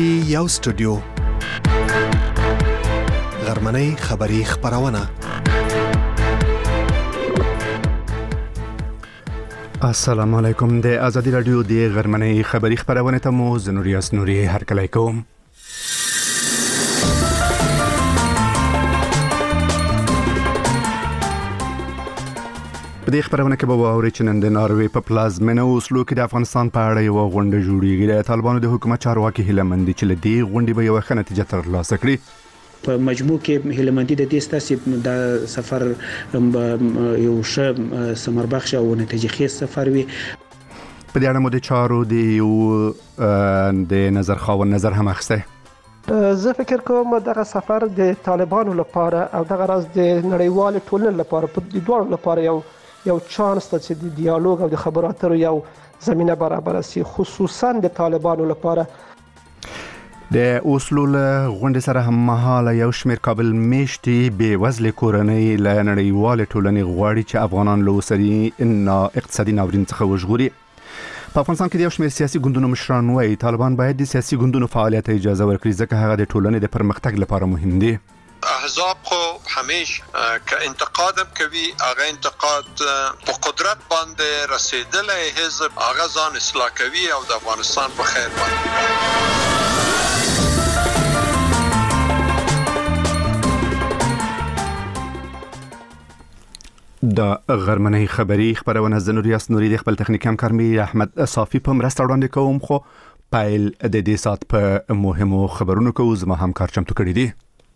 پټي یو سټوډیو غرمنۍ خبری خبرونه. السلام علیکم. د ازادي رادیو د غرمنۍ خبری خبرونه ته مو زنوریاس نوري هرکلی کوم. په دې خبرونه کې به واورئ چې نن د ناروې په پلازمینه اوسلو کې د افغانستان په اړه یو غونډه جوړیږي. د طالبانو د حکومت چارواکي هیله مند دي چې له دې غونډې به یو ښه نتیجه ترلاسه کړي. په مجموع کې هیله مندي د دې ستاسو د سفر یو ښه ثمربخش او نتیجهخیز سفر وي. په دې اړه مو د چارو د نظر خاوند نظر هم اخیسته. زه فکر کوم دغه سفر د طالبانو لپاره او دغه راز د نړیوال ټولنې لپاره په دوه لپاره یو چانس ته چې د ډیالوګ او د خبرو اترو یو زمينه برابر شي، خصوصا د طالبانو لپاره. د اوسلو له غونډې سره هم مهاله یو شمېر کابل میشتي بې وزلې کورنۍ له نړیوال ټولنې غواړي چې افغانان له اقتصادي ناورین څخه وژغوري. په افغانستان کې د یو شمېر سیاسي ګوندونو مشران وايي طالبان باید د سیاسي ګوندونو فعالیت اجازه ورکړي ځکه هغه د ټولنې د پرمختګ لپاره مهم دي. احزاب خو همیشه که انتقاد کوي هغه انتقاد په قدرت باندې رسیدلې حزب هغه ځان اصلاح کوي او د افغانستان په خیر باندې. د غرمنۍ خبری خبرونه زنوریاس نوري د خپل تخنیک همکار مې احمد صافي په مرسته وړاندې کوم. خو پایل د دې سات په مهمو خبرونو کې زما همکار چمتو کړی دی.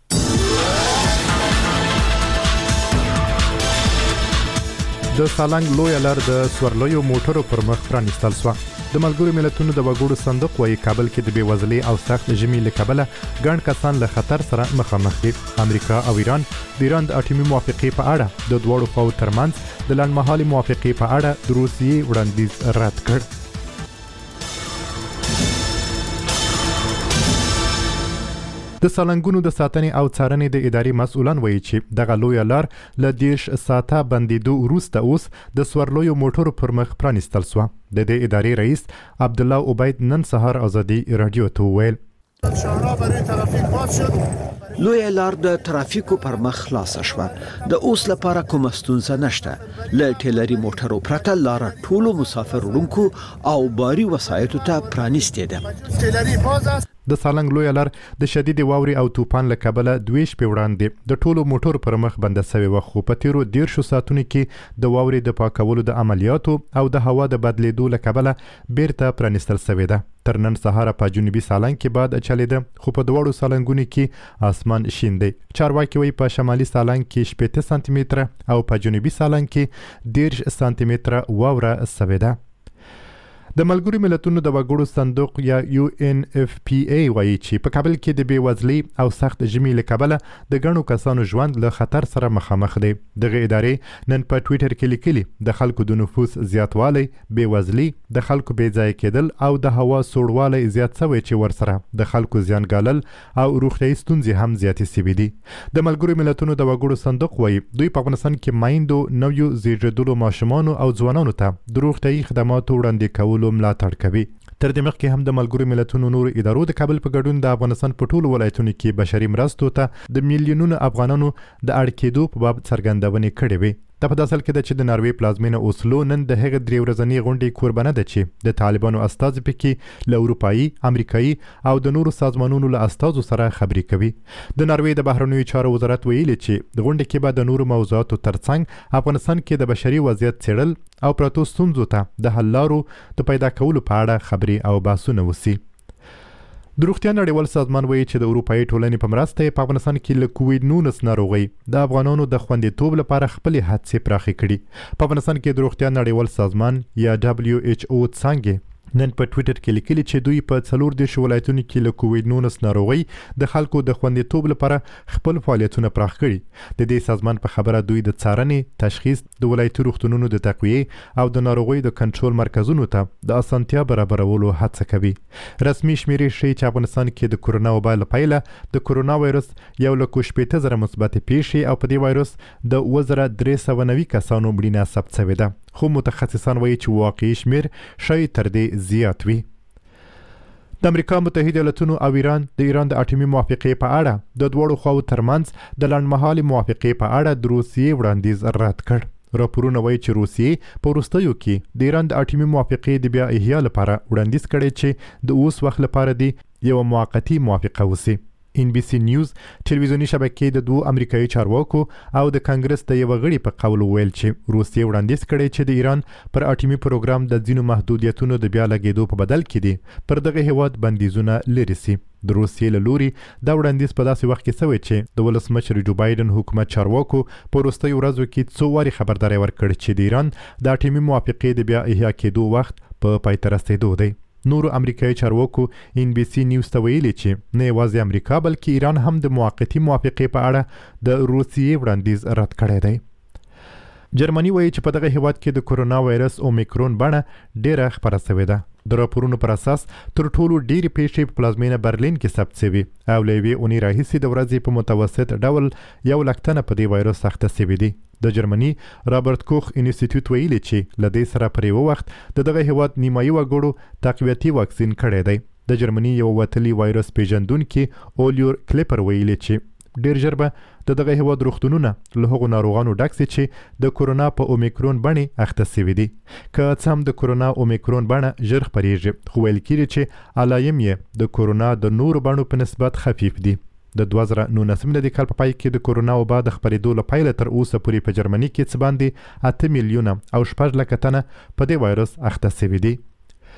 د سالنګ لوی لار د سورلویو موټرو پر مخ پرانیستل شو. د ملګرو ملتونو د وګړو صندوق وايي کابل کې د بیوزلۍ او سخت ژمي له کبله ګڼ کسان له خطر سره مخامخ دي. امریکا او ایران د اټومي موافقې په اړه د دوړو خواو ترمنځ د لنډمهالي موافقې په اړه د روسیې وړاندیز رد کړ. د سالنګونو د ساتنې او څارنې د ادارې مسؤلان وایي چې دغه لوی لار له 10 ساعته بندیدو وروسته اوس د سورلویو موټرو پر مخ پرانیستل شو. د دې ادارې رئیس عبد الله عبید نن سهار ازادي رادیو ته ویل لوی لار د ترافیکو پر مخ خلاص شوه. د اوس لپاره کوم ستونزه نشته. ل ټیلری موټرو پرته لار ټولو مسافر وړونکو او باري وسایطو ته پرانیستې ده. د سالنګ لوی لار د شدید واوري او طوفان له کبله 2 شپې وړاندې د ټولو موټرو پر مخ بنده شوی و. خو په تیرو 10 ساعتونو کې د واوري د پاکولو د عملیاتو او د هوا د بدلیدو له کبله بیرته پرانیستل شوی ده. تر نن سهار په جنوبي سالنګ کې باد چلیده خو په دوړو سالنګونو کې اسمان شین دی. چارواکي وایي په شمالي سالنګ کې 18 سانتي متره او په جنوبي سالنګ کې 10 سانتي متره واوره شوی ده. د ملګرو ملتونو د وګړو صندوق یا UNFPA وایي چې په کابل کې د بیوزلۍ او سخت ژمي له کبله د ګڼو کسانو ژوند له خطر سره مخامخ دی. دغه ادارې نن په ټویټر کې لیکلي د خلکو د نفوس زیاتوالی، بیوزلۍ، د خلکو بې ځای کېدل او د هوا سوړوالی زیات شوی چې ورسره د خلکو زیانګالل او روغتیايي ستونزې هم زیاتې شوې دي. د ملګرو ملتونو د وګړو صندوق وایي دوی په افغانستان کې مایندو، نویو زیږیدلو ماشومانو او ځوانانو ته د روغتیايي خدماتو وړاندې کولو ملاتړ کوي. تر دې مخکې هم د ملګرو ملتونو نور ادارو د کابل په ګډون د افغانستان په ټولو ولایتونو کې بشري مرستو ته د میلیونونو افغانانو د اړ کېدو په باب څرګندونې کړې وي. دا په داسل کې ده چې د ناروې پلازمینه اوسلو نن د هغه 3 ورځنۍ غونډې قربانه ده چې د طالبانو استازي پکې له اروپایي، امریکایي او د نورو سازمانونو له استازو سره خبرې کوي. د ناروې د بهرنیو چارو وزارت ویلي چې د غونډې کې به د نورو موضوعاتو ترڅنګ افغانستان کې د بشري وضعیت څېړل او پراتو ستونزو ته د حل لارو د پیدا کولو په اړه خبرې او بحثونه وشي. د روغتیا نړیوال سازمان وایي چې د اروپایي ټولنې په مرسته په افغانستان کې له کووډ-19 ناروغۍ د افغانانو د خوندیتوب لپاره خپلې هڅې پراخې کړي. په افغانستان کې د روغتیا نړیوال سازمان یا WHO څنګه نن په ټویټر کې لیکلي چې دوی په 14 ولایتونو کې له کووډ-19 ناروغۍ د خلکو د خوندیتوب لپاره خپل فعالیتونه پراخ کړي. د دې سازمان په خبره دوی د څارنې، تشخیص، د ولایتي روغتونونو د تقویې او د ناروغۍ د کنټرول مرکزونو ته د اسانتیا برابرولو هڅه کوي. رسمي شمیرې ښیي چې افغانستان کې د کورونا وبا له پیله د کورونا وایرس 1,80,000 مثبت پیښې او په دې وایرس د 2390 کسانو مړینه ثبت شوې ده. خو متخصصان وایي چې واقعي شمیر شاید تر دې زیات وي. د امریکا متحده ایالاتونو او ایران د اټومي موافقې په اړه د دوړو خواو ترمنځ د لنډمهالي موافقې په اړه د روسیې وړاندیز رد کړ. راپورونه وایي چې روسیې په وروستیو کې د ایران د اټومي موافقې د بیا احیا لپاره وړاندیز کړی چې د اوس وخت لپاره دی یو موقتی موافقه وسی. NBC نیوز ټلویزیونی شبکې د دوه امریکایي چارواکو او د کانګرس د یو غړي په قول ویل چې روسیې وړاندیز کړی چې د ایران پر اټومي پروګرام د ځینو محدودیتونو د بیا لګیدو په بدل کې دي پر دغه هیواد بندیزونه لري سي. د روسیې له لوري دا وړاندیز په داسې وخت کې شوی چې د ولسمشر جو بایدن حکومت چارواکو په وروستیو ورځو کې څو واري خبرداري ورکړې چې د ایران د اټومي موافقې د بیا احیا کېدو وخت په پای ته رسیدو دی. نورو امریکایي چارواکو NBC نیوز ته ویلي چې نه یوازې امریکا بلکې ایران هم د موقتی موافقې په اړه د روسیې وړاندیز رد کړی دی. جرمني وایي چې په دغه هیواد کې د کورونا وایرس اومیکرون بڼه ډیره خپره شوې ده. د راپورونو پر اساس تر ټولو ډیری پیښې په پلازمینه برلین کې ثبت شوې او له یوې اونۍ راهیسې د ورځې په متوسط ډول 100,000 په دې وایرس اخته شوي دي. د جرمني رابرټ کوخ انسټیټیوټ ویلي چې له دې سره پر یو وخت دغه هیواد نیمایي وګړو تقویتي واکسین کړی دی. د جرمني یو وتلی وایرس پیژندونکي اولیور کلیپر ویلي چې ډیر ژر به دغه هیواد روغتونونه له هغو ناروغانو ډک سي چې د کورونا په اومیکرون بڼې اخته شوي دي. که څه هم د کورونا اومیکرون بڼه ژر خپریږي خو ویل کېږي چې علایم یې د کورونا د نورو بڼو په نسبت خفیف دي. د 2019 میلادي کال په پای کې د کورونا وبا د خپرېدو له پیله تر اوسه پورې په جرمني کې څه باندې 8 میلیونه او 6 لکه تنه په دې وایرس اخته شوي دي.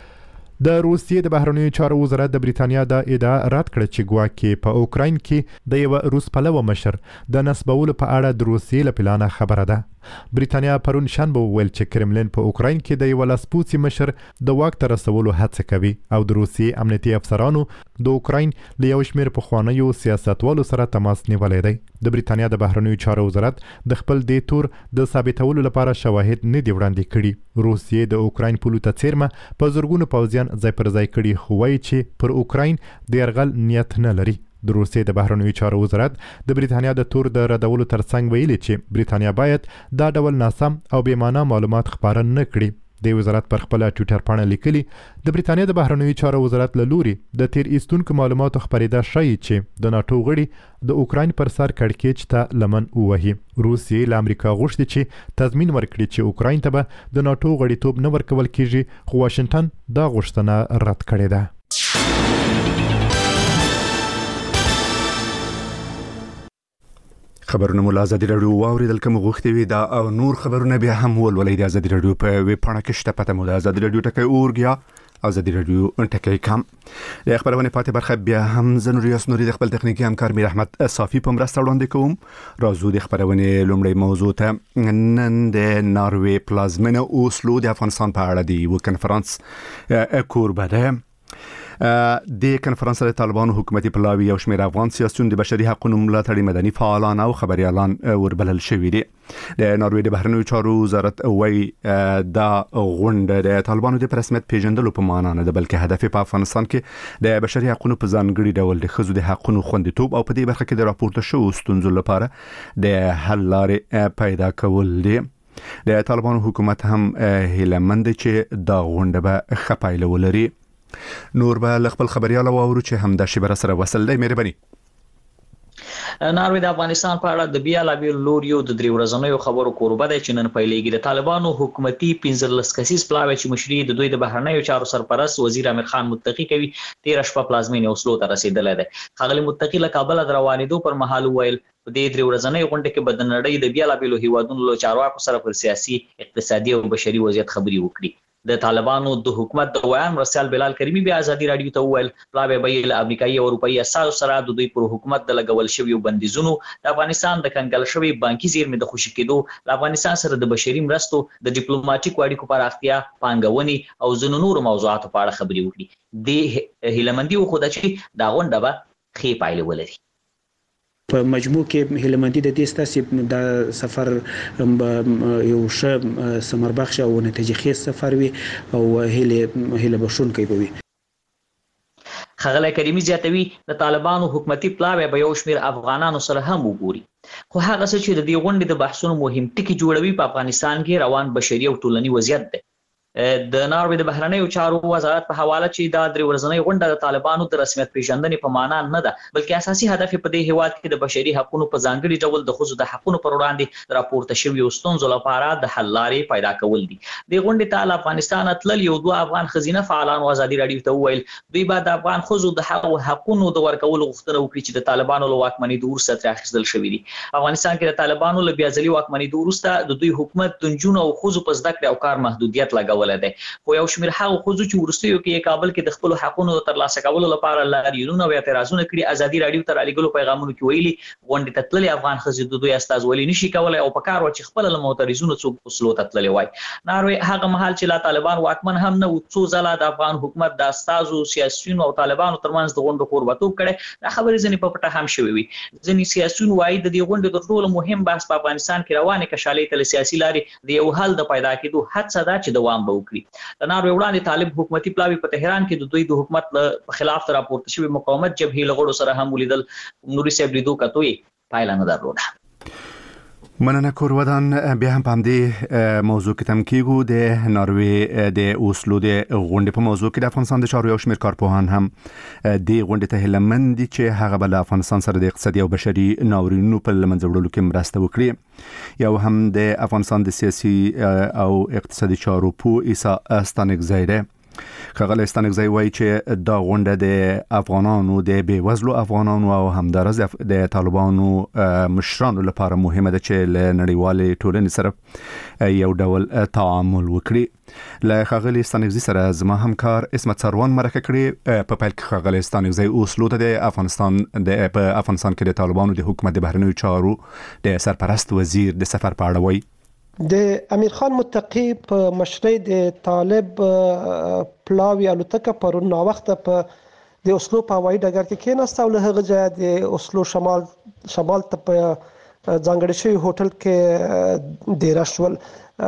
د روسیې د بهرنیو چارو وزارت د بریتانیا د ادعا رد کړه چې ګواکې په اوکراین کې د یو روس پلوه مشر د نسبولو په اړه د روسیې له پلانه خبره ده. بریتانیا پرون شنبه وویل چې کرملین په اوکراین کې د یو لاسپوڅي مشر د واک ته رسولو هڅه کوي او د روسیې امنیتي افسرانو د اوکراین له یو شمېر پخوانیو سیاستوالو سره تماس نیولی دی. د بریتانیا د بهرنیو چارو وزارت د خپل دې تور د ثابتولو لپاره شواهد نه دي وړاندې کړي. روسیې د اوکراین پولو ته څیرمه په زرګونو پوځیان ځای پر ځای کړي خو وایي چې پر اوکراین د یرغل نیت نه لري. د روسیې د بهرنیو چارو وزارت د بریتانیا د تور د ردولو ترڅنګ ویلي چې بریتانیا باید دا ډول ناسم او بې معنا معلومات خپاره نه کړي. د وزارت پر خپل ټویټر پاڼه لیکلي د بریتانیا د بهرنیو چارو وزارت له لوري د تیر ایستونکو معلوماتو خپرېدا ښیي چې د ناټو غړي د اوکراین پر سر کړکېچ ته لمن ووهي. روسیې له امریکا غوښتي چې تضمین ورکړي چې اوکراین ته به د ناټو غړیتوب نه ورکول کیږي خو واشنګټن دا غوښتنه رد کړې ده. خبرونه مو له ازادي راډیو واوریدل کوم غوښتي وي دا او نور خبرونه بیا هم ولولئ د ازادي راډیو په ویب پاڼه کې شته پته مو د ازادي راډیو ټکی اورګیا ازادي راډیو ټکی کام. د خبرونه پاتې برخه بیا هم زنور یاسنوري د خپل تخنیکی همکار میر احمد صافی په مرسته وړاندې کوم. راځو د خبرونه لومړی موضوع ته. نن د ناروې پلازمینه اوسلو د افغانستان په اړه دی و کنفرانس کوربه ده. د کنفرانس د طالبانو حکومتي پلاوی او شمیر افغان سیاسيون د بشري حقوقو ملاتړي مدني فعالان او خبريالان وربلل شوي دي. د ناروې د بهرنیو چارو وزارت وایي دا غونډه د طالبانو د رسمیت پیژندلو په معنا نه ده بلکې هدف په افغانستان کې د بشري حقوقو په ځانګړي ډول د ښځو د حقوقو خوندیتوب او په دې برخه کې د راپورته شوو ستونزو لپاره د حل لارې پیدا کول دي. د طالبانو حکومت هم هیلمند چې دا غونډه به ښه پایله ولري. نور به خپل خبرياله واورو چې هم د شبر سره وصل دی. مهرباني. ناروې د افغانستان په اړه د بیا لابل لوریو د درې ورځنیو خبرو کوربه دی چې نن پیلېږي. د طالبانو حکومتي 15 کسیز پلاوی چې مشري د دوی د بهرنیو چارو سرپرست وزیر امیر خان متقی کوي 13 شپه پلازمینه اوسلو ته رسیدلی دی. خغلی متقی له کابل د روانېدو پر مهال ویل په دې درې ورځنیو غونډه کې به د نړۍ د بیا لابل هیوادونو له چارواکو سره پر سیاسي اقتصادي او بشري وضعیت خبري وکړي. د طالبانو د حکومت د ویان مرسل بلال کریمی بیا ازادي راډیو ته وویل پلاوی به له امریکایي او اروپایي اساسو سره د دوی پر حکومت د لګول شوی بندیزونو د افغانستان د کنګل شوی بانکي زیرمې د خوشی کېدو د افغانستان سره د بشري مرستو د ډیپلوماټیک اړیکو پراختیا پانګونې او ځینو نورو موضوعاتو په اړه خبري وکړي. د هیلمندي خو د چې دا غونډه به ښې پایله ولري. په مجموع کې هیلمندي د دې ستاسو د سفر یو ښه ثمربخش او نتیجهخیز سفر وي او هیله بښونکی به وي. خغلی کریمی زیاتوي د طالبانو حکومتي پلاوی به یو شمیر افغانانو سره هم وګوري خو هغه څه چې د دې غونډې د بحثونو مهم ټکي جوړوي په افغانستان کې روان بشري او ټولنی وضعیت دی. د ناروې د بهرنیو چارو وزارت په حواله چې دا درې ورځنۍ غونډه د طالبانو د رسمیت پیژندنې په معنا نه ده، بلکې اساسي هدف په دې هیواد کې د بشري حقوقو په ځانګړي ډول د ښځو د حقوقو پر وړاندې راپورته شویو ستونزو لپاره د حل لارې پیدا کول دي. د غونډې ته افغانستان تلل یو دوه افغان ښځینه فعالانو ازادي راډیو ته وویل دوی به د افغان ښځو د حقوقو د ورکولو غوښتنه وکړي چې د طالبانو له واکمنۍ وروسته ترې اخیستل شوي دي. افغانستان کې د طالبانو له بیا ځلي واکمنۍ وروسته د دوی حکومت د نجونو او ښځو په زده کړې او کار محدودیت لګولی دی، خو یو شمېر هغو ښځو چې وروستیو کې کابل کې د خپلو حقونو د ترلاسه کولو لپاره لاریونونه او اعتراضونه کړي، ازادي راډیو ته رالیږلو پیغامونو کې ویلي غونډې ته تللې افغان ښځې د دوی استازولي نشي کولی او په کار وه چې خپله له معترضونو څوک وسلو ته تللی وای. ناروې هغه مهال چې لا طالبان واکمن هم نه و، څو ځله د افغان حکومت د استازو سیاسیونو او طالبانو ترمنځ د غونډو کوربتوب کړی. دا خبرې ځینې په پټه هم شوې وي. ځینې سیاسیون وایي د دې غونډې تر ټولو مهم بحث په افغانستان کې روانې کشالۍ ته له سیاسي لارې د یو حل د پیدا کېدو هڅه ده چې دوام به وکړي. د ناروې وړاندې طالب حکومتي پلاوي په تهران کې د دوی د حکومت په خلاف راپورته شوي مقاومت جبهې له غړو سره هم ولیدل. نوري صاحب لیدو کتو یې پایله نه درلوده. مننه کورودان. بیا هم په همدې موضوع کې تم کېږو. د ناروې د اوسلو د غونډې په موضوع کې د افغانستان د چارو یو شمېر کارپوهان هم د غونډې ته هیلهمند دي چې هغه به له افغانستان سره د اقتصادي او بشري ناورینونو په له منځه وړلو کې مرسته وکړي. یو هم د افغانستان د سیاسي او اقتصادي چارو پوه عیسی ستانکزی دی. ښاغلی ستانکزی وایي چې دا غونډه د افغانانو د بېوزلو افغانانو او همداراز د طالبانو مشرانو لپاره مهمه ده چې له نړیوالې ټولنې سره یو ډول تعامل وکړي. له ښاغلي ستانکزي سره زما همکار اسمت سروان مرکه کړې. په پیل کې ښاغلی ستانکزی اوسلو ته په افغانستان کې د طالبانو د حکومت د بهرنیو چارو د سرپرست وزیر د سفر په اړه وایي. د امیر خان متقی په مشرۍ د طالب پلاوی الوتکه پرون ناوخته په د اوسلو په هوایي ډګر کې کېناسته او له هغه ځایه د اوسلو شمال ته په ځانګړي شوي هوټل کې دیره شول.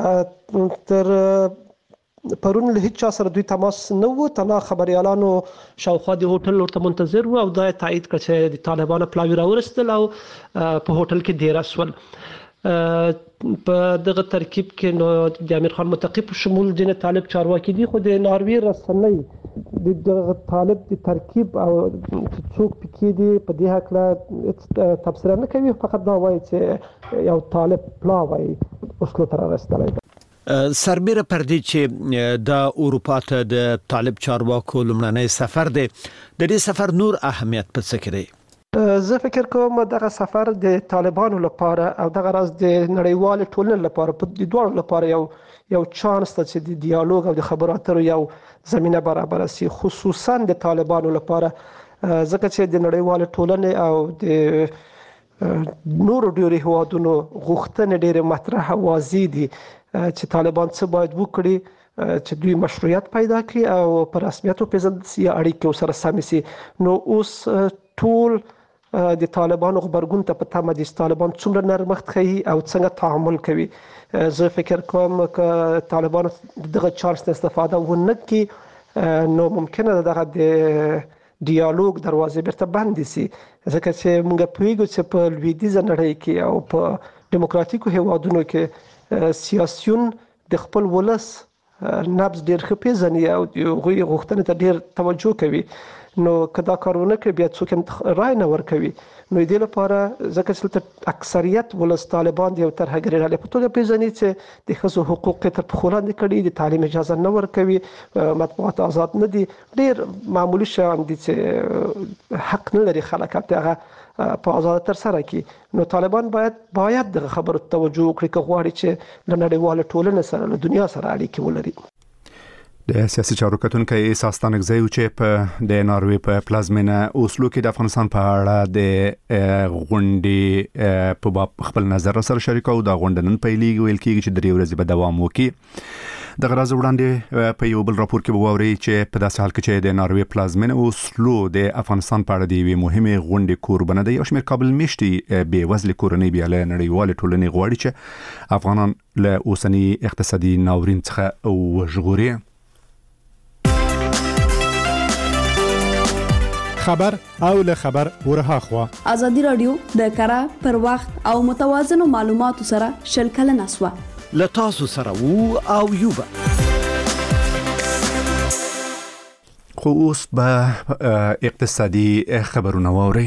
تر پرون له هیڅ چا سره دوی تماس نه و، تنها خبريالانو شاوخوا د هوټل ورته منتظر و او دا تایید کړ چې د طالبانو پلاوی راورسېدل او په هوټل کې دیره شول. په دغه ترکیب کې نو د امیر خان متقی په شمول ځینې طالب چارواکي دي، خو د ناروې رسنۍ د طالب د ترکیب او څوک پکې دي په دې هکله تبصره نه کوي، فقط دا وایي چې یو طالب پلاوی اوسلو ته رارسېدلی دی. سربیره پر دې چې د اروپا ته د طالب چارواکو لومړنی سفر دی، د دې سفر نور اهمیت په څه کې دی؟ زه فکر کوم دغه سفر د طالبانو لپاره او دغه راز د نړیوال ټولنې لپاره په د دوه لپاره یو چانس ته چې د ډیالوګ او د خبرو اترو یو زمينه برابر شي، خصوصا د طالبانو لپاره، ځکه چې د نړیوال ټولنې او د نورو ډیری هوادونو غوښتنې ډېر مطرح او واضح دي چې طالبان څه باید وکړي چې دوی مشروعیت پیدا کړي او په رسمیت وپېژندل شي، اړیکې ورسره سمې شي. نو اوس ټول د طالبانو غبرګون ته په تمه دي چې طالبان څومره نرمښت ښیي او څنګه تعامل کوي. زه فکر کوم که طالبانو دغه چانس ته استفاده ونه کړي نو ممکنه ده دغه د ډیالوګ دروازې بیرته بندې شي، ځکه چې موږ پوهیږو چې په لویدیځه نړۍ کې او په دیموکراتیکو هیوادونو کې سیاسیون د خپل ولس نبض ډېر ښه پېژني او هغوی غوښتنې ته ډېر توجه کوي. نو که دا کارونه کوي بیا څوک رای نه ورکوي. نو دې لپاره ځکه چې اکثریت ولس طالبان د یو ترهګرۍ ډلې په توګه پېژني چې د ښځو حقوق تر پښو لاندې کړي، د تعلیم اجازه نه ورکوي، مطبوعات آزاد نه دي، ډېر معمولي شیان دي چې حق نه لري خلک هغه په آزاد تر سره کړي. نو طالبان باید دغه خبرو توجه وکړي که غواړي چې له نړیوال ټولنې سره له دنیا سره اړیکې ولري. د سیاسي چارو کتونکی عیسی ستانکزی چې په د ناروې په پلازمینه اوسلو کې د افغانستان په اړه د غونډې په باب خپل نظر سره شریکو. دا غونډه نن پیلېږي، ویل کېږي چې درې ورځې به دوام وکړي. د غراز وړاندې په یو بل راپور کې به واوري چې په داسې حال کې چې د ناروې پلازمینه اوسلو د افغانستان په اړه د یوې مهمې غونډې کوربنه دی، یو شمېر کابل میشتي بېوزلې کورنۍ بیا له نړیوالې ټولنې غواړي چې افغانان له اوسني اقتصادي ناورین څخه وژغوري. خبر او له خبر ورها خوا ازادي رادیو د کره پر وخت او متوازن معلوماتو سره شل کلن اسوه لتاسو سره وو او یوبا خو اوس به اقتصادي خبرونه واوري.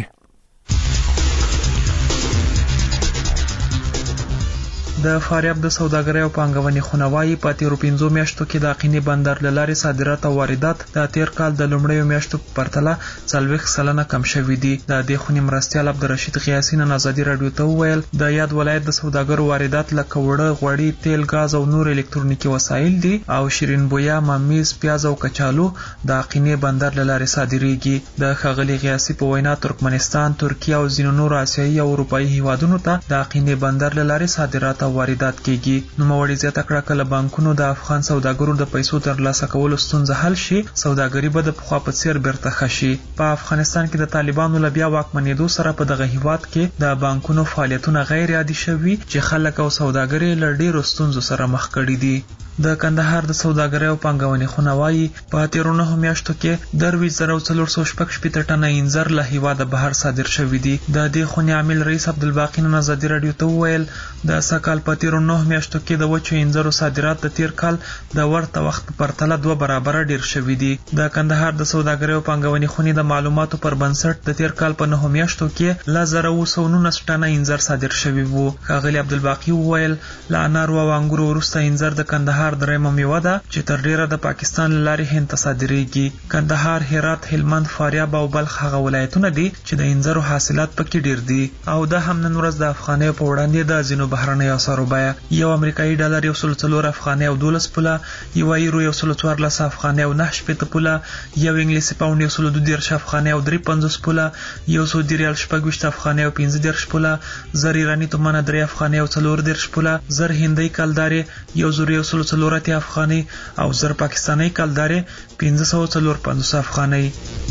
د فاریاب د سوداګرۍ او پانګونې خونوایي په تیرو 5 میاشتو کې د اقینې بندر له لارې صادرات او واردات د تیر کال د لومړیو میاشتو په پرتله 40% کم شوي دي. د دې خونې مرستیال عبدالرشید غیاسي نن ازادي رادیو ته وویل د یاد ولایت د سوداګرو واردات لکه وړه، غوړي، تیل، غاز او نور الکترونیکي وسایل دي او شیرین بویا، ممیز، پیاز او کچالو د اقینې بندر له لارې صادریږي. د ښاغلي غیاسي په وینا ترکمنستان، ترکیه او ځینو نورو آسیایي او اروپایي هیوادونو ته د اقینې بندر له لارې صادرات واردات کیږي. نوموړي زیاته کړه کله بانکونو د افغان سوداګرو د پیسو ترلاسه کولو ستونزه حل شي، سوداګري به د پخوا په څیر بیرته ښه شي. په افغانستان کې د طالبانو له بیا واکمنېدو سره په دغه هیواد کې د بانکونو فعالیتونه غیر عادي شوي چې خلک او سوداګري له ډیرو ستونزو سره مخ کړي دي. د کندهار د سوداګرۍ او پانګونې خونوایي په تیرو 9 میاشتو کې 23,416 ټنه انځر له هیواده بهر صادر شوي دي. د دې خونې عامل رئیس عبدالباقی نن ازادي رادیو ته وویل د سکهال په تیرو 9 میاشتو کې د وچو انځرو صادرات د تیر کال د ورته وخت په پرتله 2 برابره ډیر شوي دي. د کندهار د سوداګرۍ او پانګونې خونې د معلوماتو پر بنسټ د تیر کال په 9 میاشتو کې 1919 ټنه انځر صادر شوي وو. ښاغلي عبدالباقی وویل له انارو او انګورو وروسته انځر د کندهار درېمه میوه ده چې تر ډیره د پاکستان له لارې هند ته صادریږي. کندهار، هرات، هلمند، فاریاب او بلخ هغه ولایتونه دي چې د انځرو حاصلات پکې ډیر دي. او دا هم نن ورځ د افغانۍ په وړاندې د ځینو بهرنیو اسعارو بیه یو امریکایي ډالر 104 افغانۍ او 12 پوله، یو یورو 114 افغانۍ او 9 پوله، یو انګلیسي پاوند 112 افغانۍ او 350 پوله، یو سعودي ریال 26 افغانۍ او 15 پوله، زر ایرانی تومانه 3 افغانۍ او 14 پوله، زر هندۍ کلداري 1,440 افغانۍ او زر پاکستاني کلداري 554 افغانۍ.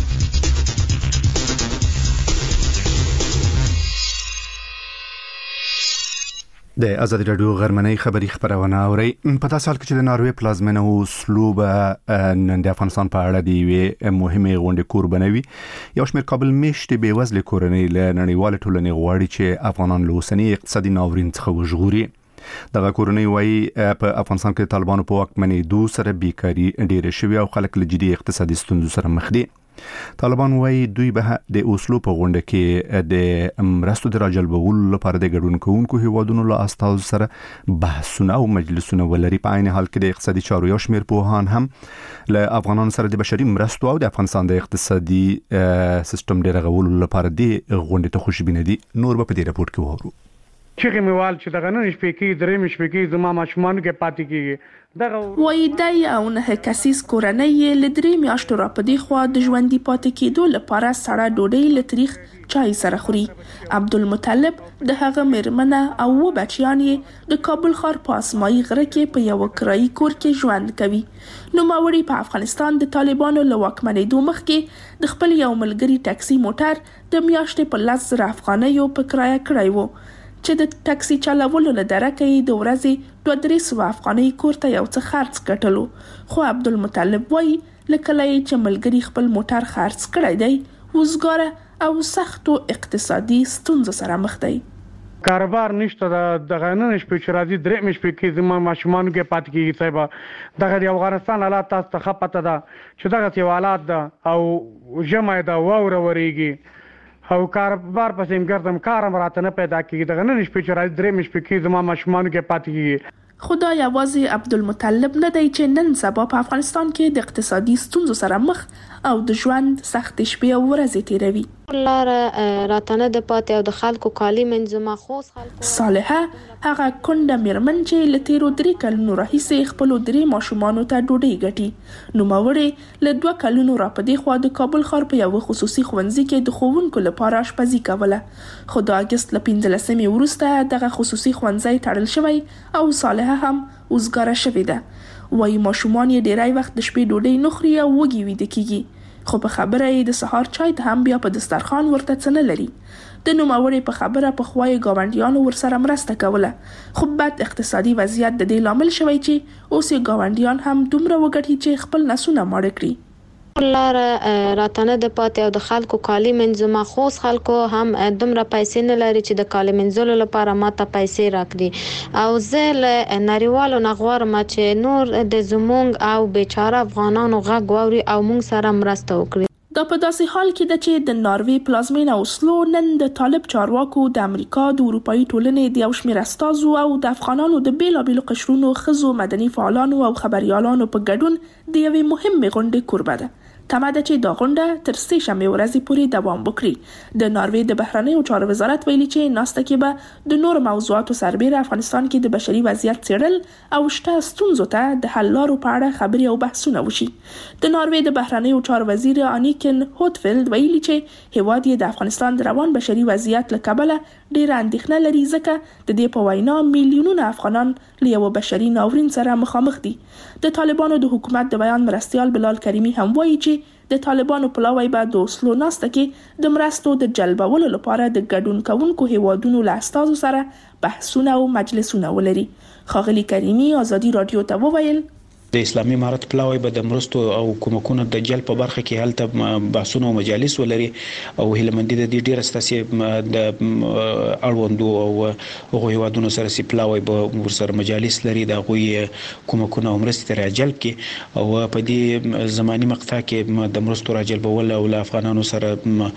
د ازادي رادیو غرمنۍ خبری خبرونه اوري. په تاسو حال کې چې د ناروې پلازمینه اوسلو به نن د افغانستان په اړه دی مهمه غونډه قربانوي. یو شمېر کابل میشتې بې وزله کورنۍ له نړیوال ټولنې غواړي چې افغانان له اوسنی اقتصادي ناورین څخه وژغوري. دغه کورنۍ وايي په افغانستان کې طالبانو په واکمنېدو سره بیکاري ډېره شوې او خلک له جدي اقتصادي ستونزو سره مخ دي. طالبان وايي دوی به د اوسلو په غونډه کې د مرستو د راجلبولو لپاره د ګډون کوونکو هیوادونو له استازو سره بحثونه او مجلسونه ولري. په عین حال کې د اقتصادي چارو یو شمېر پوهان هم له افغانانو سره د بشري مرستو او د افغانستان د اقتصادي سیستم د رغولو لپاره د غونډې ته خوشبینه دي. نور به په دې راپور کې وورو. چې میوال چې دغه نن شپې کې درې مشپې کې زما ماشومان کې پاتې کیږي. وای دای او نه کسیس کورنۍ لدري میاشتو را پدې خو د ژوندۍ پاتې کېدو لپاره سړه ډوډۍ لتریخ چای سره خوري. عبدالمطلب د هغه میرمنه او و بچیان یې د کابل ښار په اسماعي غره کې په یو کرایي کور کې ژوند کوي. نوموړي په افغانستان د طالبانو له واکمنېدو مخکې د خپل یو ملګري ټاکسي موټر د میاشتې په 10,000 افغانیو په کرایه کړی وو چې د ټاکسي چلولو له درکه یې د ورځې 200 افغانۍ کور ته یو څه خرڅ کټلو. خو عبدالمطلب وایي لکه چې ملګري خپل موټر خرڅ کړی دی وزګاره او سختو اقتصادي ستونزو سره مخ دی. کاروبار نشته دغه نن شپې چې راځي درې مشپې کې زما ماشومان کې پاتې کیږي. صاحب دغه د افغانستان حالات تاسو ته خپته ده چې دغه سی حالات ده او جمع ده واوره وریږي او کاروبار پسې ګرځم کارم راته نه پیدا کیږي. دغه نن شپې چې راځي درې مشپې کې زما ماشومان کې پاتې کیږي. خدا یوازې عبدالمطلب نه دی چې نن سبا په افغانستان کې د اقتصادي ستونزو سره مخ او د ژوند سخت شپې او ورځې تیروي. لار راتنه د پاتې او د خلکو کالي منځما خوس خلکو صالحه هغه کونډه میرمن چې له تیرو 3 کلونو راهیسې خپل 3 ماشومانو ته ډوډۍ ګټي. نوموړي له 2 کلونو را پدې خو د کابل ښار په یو خصوصي ښوونځي کې د ښوونکو لپاره آشپزي کوله. خو د اگست له 15 وروسته دغه خصوصي ښوونځي تړل شوی او صالحه هم وزګاره شوې ده. وایي ماشومان یې ډیری وخت د شپې ډوډۍ نه خوري او وږي ویده کیږي. خو په خبره یې د سهار چای ته هم بیا په دسترخوان ورته څه نه لري. د نوموړي په خبره په خوای گاونډیانو ورسره مرسته کوله. خو بد اقتصادي وضعیت د دې لامل شوی چې اوس یې گاونډیان هم دومره وګټي چې خپل نسونه ماړه کړي. لار راتنه د پاتې او د خلکو کالي منځما خوس خلکو هم دومره پیسې نه لري چې د کالي منځلو لپاره ماته پیسې راکړي او زه له نړیوالو نغوارم چې نور د زمونږ او بیچاره افغانانو غږ واوري او مونږ سره مرسته وکړي. دا په داسې حال کې ده چې د ناروې پلازمینه اوسلو نن د طالب چارواکو د امریکا د اروپایي ټولنې د یو شمېر استازو او د افغانانو د بیلابیلو قشرونو ښځو مدني فعالانو او خبريالانو په ګډون د یوې مهمې غونډې کوربه ده. تمه ده چې دا غونډه تر 3 شنبې ورځې پورې دوام وکړي. د ناروې د بهرنیو چارو وزارت ویلي چې ناسته کې به د نور موضوعاتو سربېره افغانستان کې د بشري وضعیت څېړل او شته ستونزو ته د حل لارو په اړه خبرې او بحثونه وشي. د ناروې د بهرنیو چارو وزیر انیکن هوتفیلد ویلي چې هیواد یې د افغانستان د روان بشري وضعیت له کبله ډېره اندېښنه لري ځکه د دې په وینا میلیونونه افغانان له یو بشري ناورین سره مخامخ دي. د طالبانو د حکومت د بیان مرستیال بلال کریمی هم وایي چې د طالبانو پلاوی به د اوسلو ناسته کې د مرستو د جلبولو لپاره د ګډون کوونکو هیوادونو له استازو سره بحثونه او مجلسونه ولري. ښاغلي کریمی آزادي رادیو ته وویل د اسلامي امارت پلاوی به د مرستو او کومکونو د جلب په برخه کې هلته بحثونه او مجالس ولري او هیلمندي د دې ډیره ستاسي د اړوندو او هغه هیوادونو سره سي پلاوی به ورسره مجالس لري د غوي کومکونو او مرستې تر جلب کې او په دې زماني مقطع کې د مرستو را جلبول او افغانانو سره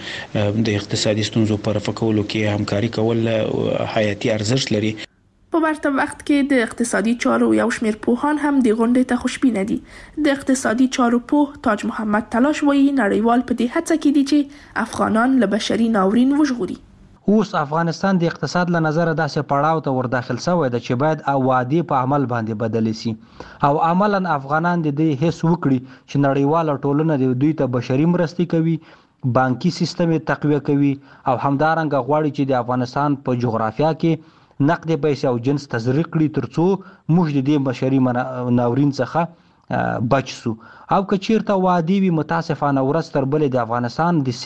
د اقتصادي ستونزو پر فکولو کې همکاري کول حیاتي ارزښت لري. په ورته وخت کې د اقتصادي چارو یو شمېر پوهان هم د غونډې ته خوشبینه دي. د اقتصادي چارو پوه تاج محمد تلاش وایي نړیوال په دې هڅه کې دي چې افغانان له بشري ناورین وژغوري. اوس افغانستان د اقتصاد له نظره داسې پړاو ته ور داخل شوی دی چې باید وعدې په عمل باندې بدل شي او عملاً افغانان د دې حس وکړي چې نړیواله ټولنه دوی ته بشري مرستې کوي، بانکي سیستم تقویه کوي او همدارنګه غواړي چې د افغانستان په جغرافیه کې نقد پیسې او جنس تزریق کړي ترڅو موږ د دې بشري ناورین څخه بچ سو. او که چیرته وعدې وي متاسفانه ورځ تر بلې د افغانستان د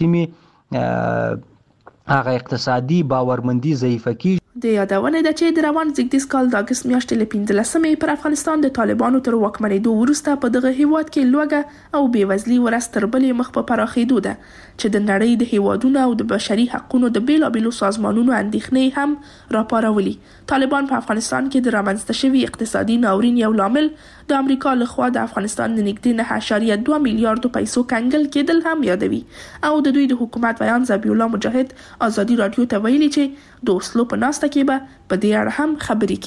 سیمې هغه اقتصادي باورمندي ضعیفه کیږي. د یادونه ده چې د روان زیږدیز کال د اګست میاشتې له 15مې پر افغانستان د طالبانو تر واکمنېدو وروسته په دغه هیواد کې لوږه او بېوزلي ورځ تر بلې مخ په پراخېدو ده چې د نړۍ د هیوادونو او د بشري حقوقو د بیلابیلو سازمانونو اندېښنې هم راپارولي. طالبان په افغانستان کې د رامنځته شوي اقتصادي ناورین یو لامل د امریکا لخوا د افغانستان د نږدې 9.2 میلیارډو پیسو کنګل کېدل هم یادوي او د دوی د حکومت بیان ذبیح الله مجاهد آزادي رادیو ته ویلي چې د اوسلو په ناسته کې به په دې اړه هم خبرې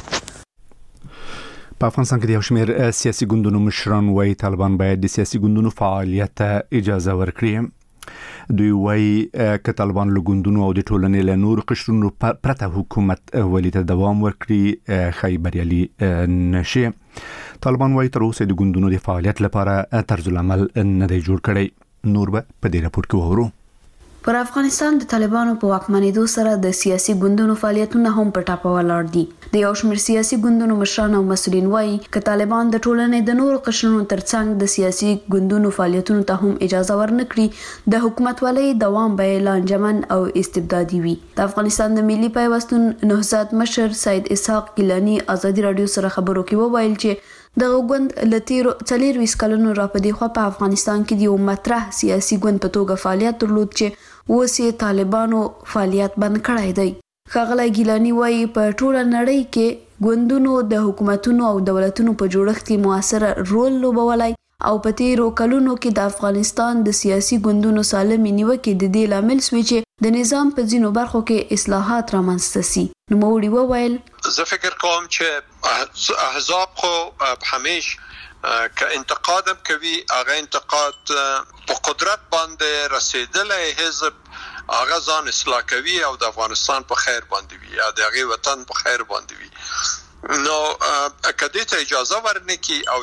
کیږي. په افغانستان کې د یو شمېر سیاسي ګوندونو مشران وایي طالبان باید د سیاسي ګوندونو فعالیت ته اجازه ورکړي. دوی وایي که طالبان له ګوندونو او د ټولنې له نورو قشرونو پرته حکومت ولې ته دوام ورکړي ښایي بریالي نشي. طالبان وایي تر اوسه د ګوندونو د فعالیت لپاره طرز العمل نه دی جوړ کړی. نور به په دې راپور کې وورو. پر افغانستان د طالبانو په واکمنېدو سره د سیاسي ګوندونو فعالیتونه هم په ټاپه ولاړ دي. د یو شمېر سیاسي ګوندونو مشران او مسؤلین وایي که طالبان د ټولنې د نورو قشرونو ترڅنګ د سیاسي ګوندونو فعالیتونو ته هم اجازه ورنکړي د حکومتولۍ دوام به لانجمن او استبدادي وي. د افغانستان د ملي پیوستون نهضت مشر سید اسحاق گیلانی آزادي رادیو سره خبرو کې وویل چې دغه ګوند له تیرو 40 کلونو راپدې خو په افغانستان کې د یو مطرح سیاسي ګوند په توګه فعالیت درلود چې اوس یې طالبانو فعالیت بند کړی دی. ښاغلی ګیلانی وایي په ټوله نړۍ کې ګوندونو د حکومتونو او دولتونو په جوړښت کې موثره رول لوبولی او په تیرو کلونو کې د افغانستان د سیاسي ګوندونو سالمې نیوکې د دې لامل شوې چې د نظام په ځینو برخو کې اصلاحات رامنځته سي. نوموړي وویل زه فکر کوم چې احزاب خو همیش که انتقادم کوي هغه انتقاد په قدرت باندې رسیدلې حزب هغه ځان اصلاح کوي او د افغانستان په خیر باندې وي یا د هغه وطن په خیر باندې وي. نو کدی ته اجازه ورنکي او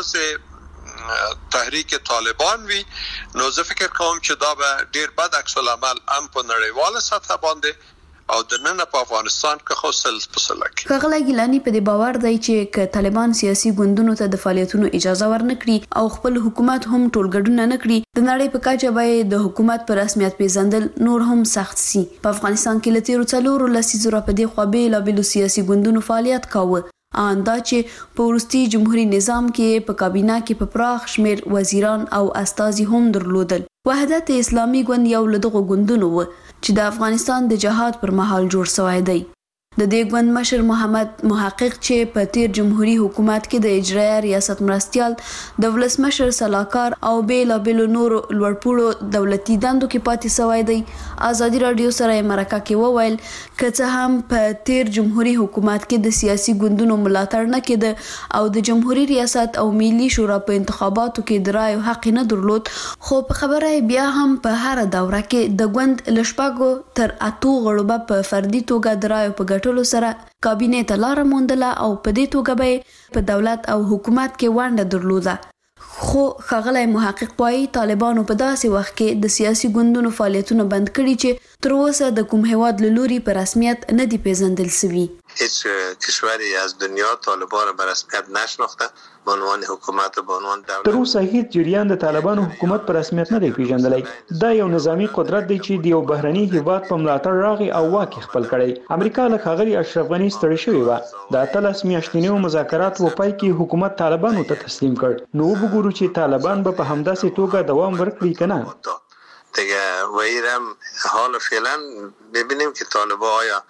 یوازې تحریک طالبان وي نو زه فکر کوم چې دا به ډیر بد عکس العمل هم په نړیواله سطح باندې او د نن په افغانستان کې خو سلسله کې. ښاغلی ګیلانی په دې باور دی چې که طالبان سیاسي ګوندونو ته د فعالیتونو اجازه ورنکړي او خپل حکومت هم ټولګډونه نه کړي د نړۍ په کچه به د حکومت په رسمیت پیژندل نور هم سخت سي. په افغانستان کې له تیرو 4 لسیزو راپدې خو بیلابیلو سیاسي ګوندونو فعالیت کاوه آندا چې په وروستي جمهوریت نظام کې په کابینه کې په پراخ شمیر وزیران او استازي هم درلودل. وحدت اسلامي ګوند یو له دغو ګوندونو و چې د افغانستان د جهاد پر مهال جوړ شوی دی. د دې ګوند مشر محمد محقق چې په تیر جمهوریت حکومت کې د اجرایه ریاست مرستیال د ولسمشر سلاکار او بیلابیلو نور لوړپوړو دولتي دندو کې پاتې شوی دی. ازادي رادیو سره مرکه کې وویل که څه هم په تیر جمهوریت حکومت کې د سیاسي ګوندونو ملاتړ نه کېده او د جمهوریت ریاست او ملي شورا په انتخاباتو کې د رایو حق نه درلود، خو په خبره بیا هم په هر دوره کې د ګوند لشپاګو تر 8 غړو په فردي توګه د رایو په سره کابینه ته لار موندله او په دې توګه به په دولت او حکومت کې ونډه درلوده. خو ښاغلی محقق وایي طالبانو په داسې وخت کې د سیاسي ګوندونو فعالیتونه بند کړي چې تر اوسه د کوم هیواد له لوري په رسمیت نه دي پیژندل شوي. هیچ کشوری از دنیا طالبان به رسمیت نشناخته به عنوان حکومت و به عنوان دولت. تر اوسه هیڅ جریان د طالبانو حکومت په رسمیت نه دی پیژندلی. دا یو نظامی قدرت دی چې د یو بهرني هیواد په ملاتړ راغی او واک خپل کړی. امریکا له ښاغلي اشرف غني ستړې شوې وه. د 13 میاشتنیو مذاکراتو په پای کې حکومت طالبانو ته تسلیم کړ. نو وګورو چې طالبان به په همداسې توګه دوام ورکړي که نه. دیگه و ایرم حال فعلا ببینیم که طالبان آیا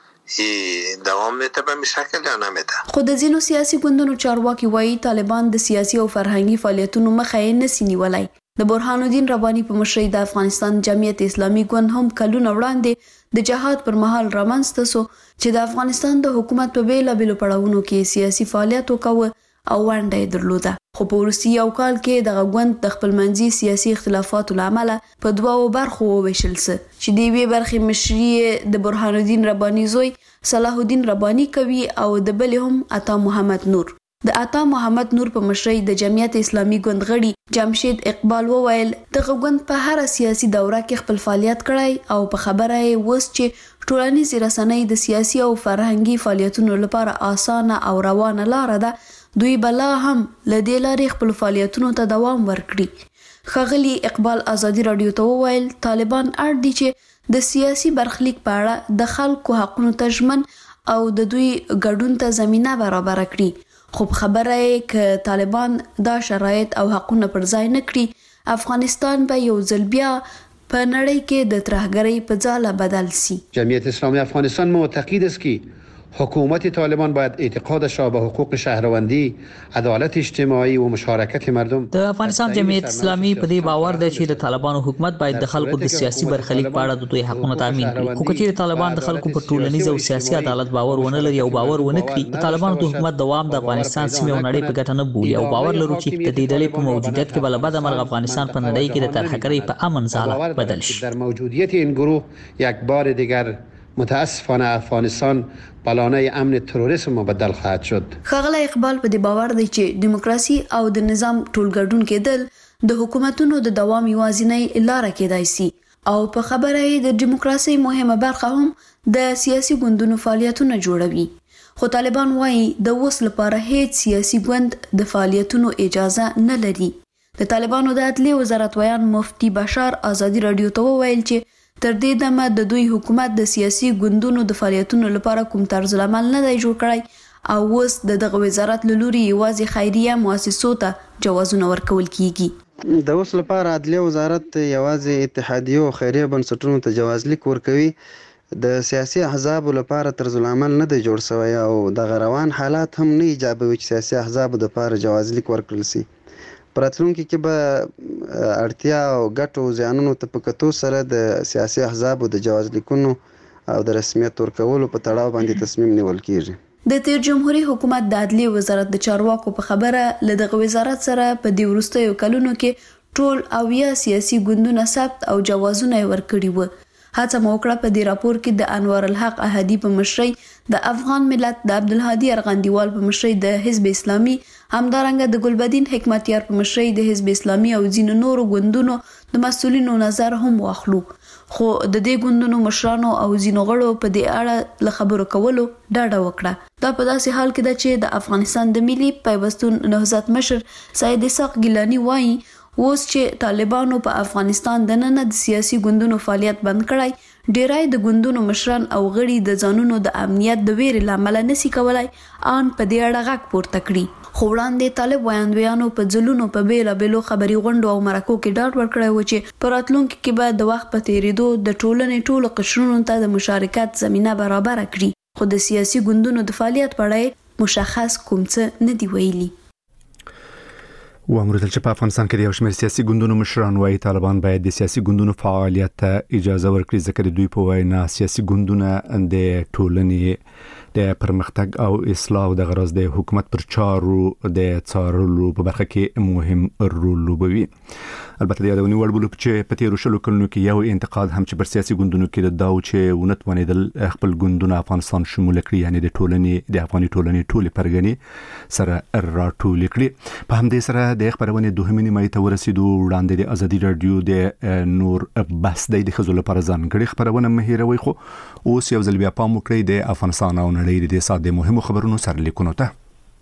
دوام میته به شکل یا نمیته. خو د ځینو سیاسي ګوندونو چارواکي وایي طالبان د سیاسي او فرهنګي فعالیتونو مخه یې نسي نیولای. د برهان الدین رباني په مشرۍ د افغانستان جمعیت اسلامي ګوند هم کلونه وړاندې د جهاد پر مهال رامنځته سو چې د افغانستان د حکومت په بیلابیلو پړاوونو کې سیاسي فعالیت وکاوه او ونډه یې درلوده. خو په وروستي یو کال کې دغه ګوند د خپلمنځي سیاسي اختلافاتو له امله په 2 برخو وویشل سه چې د یوې برخې مشري د برهان الدین رباني زوی صلاح الدین رباني کوي او د بلې هم عطا محمد نور. د عطا محمد نور په مشرۍ د جمعیت اسلامي ګوند غړي جمشید اقبال وویل دغه ګوند په هر سیاسي دوره کې خپل فعالیت کړی او په خبره یې وس چې ټولنیز رسنۍ د سیاسي او فرهنګي فعالیتونو لپاره اسانه او روانه لار ده. دوی بلا هم لدې لارې خپل فعالیتونو ته دوام ورکړي. ښاغلي اقبال ازادي رادیو ته وویل طالبان اړ دي چې د سیاسي برخلیک په اړه د خلکو حقونو ته ژمن او د دوی ګډون ته زمینه برابر کړي. خو خبره یې ک طالبان دا شرایط او حقونه پر ځای نه کړي افغانستان به یو ځل بیا په نړۍ کې د ترهګرۍ په ځاله بدل سي. جمعیت اسلامی افغانستان معتقد است که حکومت طالبان باید اعتقادش را به حقوق شهروندی، عدالت اجتماعی و مشارکت مردم. د افغانستان جمعیت اسلامي په دې باور دی چې د طالبانو حکومت باید د خلکو د سیاسي برخلیک په اړه د دوی حقوقو تضمین کړي. خو کچېرې طالبان د خلکو په ټولنیز او سیاسي عدالت باور ونه لري او باور ونه کړي، د طالبانو د حکومت دوام د افغانستان سیمې او نړۍ په ګټه نه بولي او باور لرو چې د دې ډلې په موجودیت کې بل بد مرغ افغانستان په نړۍ کې د ترهګرۍ په امن ځاله بدل شي. در موجودیت این گروه یک بار دیگر متاسفانه افغانستان پلانه امن تروریسم مبدل خواهد شد. ښاغلی اقبال په دې باور دی چې دیموکراسي او د نظام ټولګډون کېدل د حکومتونو د دوام یوازینۍ لاره کېدای شي او په خبره یې د دیموکراسي مهمه برخه هم د سیاسي ګوندونو فعالیتونه جوړوي. خو طالبان وایي د اوس لپاره هیڅ سیاسي ګوند د فعالیتونو اجازه نه لري. د طالبانو د عدلیې وزارت ویان مفتي بشار ازادي رادیو ته وویل چې تر دې دمه د دوی حکومت د سیاسي ګوندونو د فعالیتونو لپاره کوم طرز العمل نه دی جوړ کړی او اوس دغه وزارت له لوري یوازې خیریه مؤسسو ته جوازونه ورکول کیږي. د اوس لپاره عدلیه وزارت یوازې اتحادیو او خیریه بنسټونو ته جوازلیک ورکوي. د سیاسي احزابو لپاره طرز العمل نه دی جوړ شوی او دغه روان حالات هم نه ایجابوي چې سیاسي احزابو لپاره جوازلیک ورکړل شي. پراتلونکي کې به اړتیا او ګټو زیانونو ته په کتو سره د سیاسي احزابو د جواز لیکونو او د رسمیت ورکولو په تړاو باندې تصمیم نیول کیږي. د تیر جمهوریت حکومت د عدلیې وزارت د چارواکو په خبره له دغه وزارت سره په دې وروستیو کلونو کې ټول اویا سیاسي ګوندونه ثبت او جوازونه ورکړي وو. هڅه مو وکړه په دې راپور کې د انوار الحق احدي په مشرۍ د افغان ملت د عبدالهادي ارغندیوال په مشرۍ د حزب اسلامي همدارنګه د ګلبدین حکمتیار په مشرۍ د حزب اسلامي او ځینو نورو ګوندونو د مسؤلینو نظر هم واخلو. خو د دې ګوندونو مشرانو او ځینو غړو په دې اړه له خبرو کولو ډاډه وکړه. دا په داسې حال کې ده چې د افغانستان د ملي پیوستون نهضت مشر سید اسحاق ګیلاني وایي اوس چې طالبانو په افغانستان دننه د سیاسي ګوندونو فعالیت بند کړی ډیرای د ګوندونو مشران او غړي د ځانونو د امنیت د ویرې لامل نسی کولای ان په دې اړه غږ پورته کړي. خو وړاندې طالب وایندویانو په ځلونو په بیلابیلو خبري غونډو او مرکو کې ډاډ ورکړی و چې په راتلونکي کې به د وخت په تیریدو د ټولنې ټولو قشرونو ته د مشارکت زمينه برابر کړي. خو د سیاسي ګوندونو د فعالیت په اړه مشخص کوم څه نه دی ویلي. وامرتل چې په افغانستان کې د یو شمېر سیاسي ګوندونو مشران وايي طالبان باید د سیاسي ګوندونو فعالیت ته اجازه ورکړي ځکه دوی په وینا سیاسي ګوندونه د ټولنې د پرمختګ او اصلاح د غرض د حکومت پر چارو د څارلو په برخه کې مهم رول لوبوي. البته د یادونې وړ بلوک چې په تیرو شلو کلونو کې یو انتقاد هم چې پر سیاسي ګوندونو کې د داو چې ونتوانیدل خپل ګوندونه افغانستان شمول کړي، یعنی د ټولنې د افغاني ټولنې ټولې پرګنې سره راټول کړي. په همدې سره د خبرونه دوهمې نیمایي ته ورسېدو وړاندې د ازادي رادیو د نور بس د خزو لپاره ځانګړي خبرونه مهیروي. خو اوس یو ځل بیا پام وکړئ د افغانستان او نړۍ د ساده مهمو خبرونو سرلیکونو ته.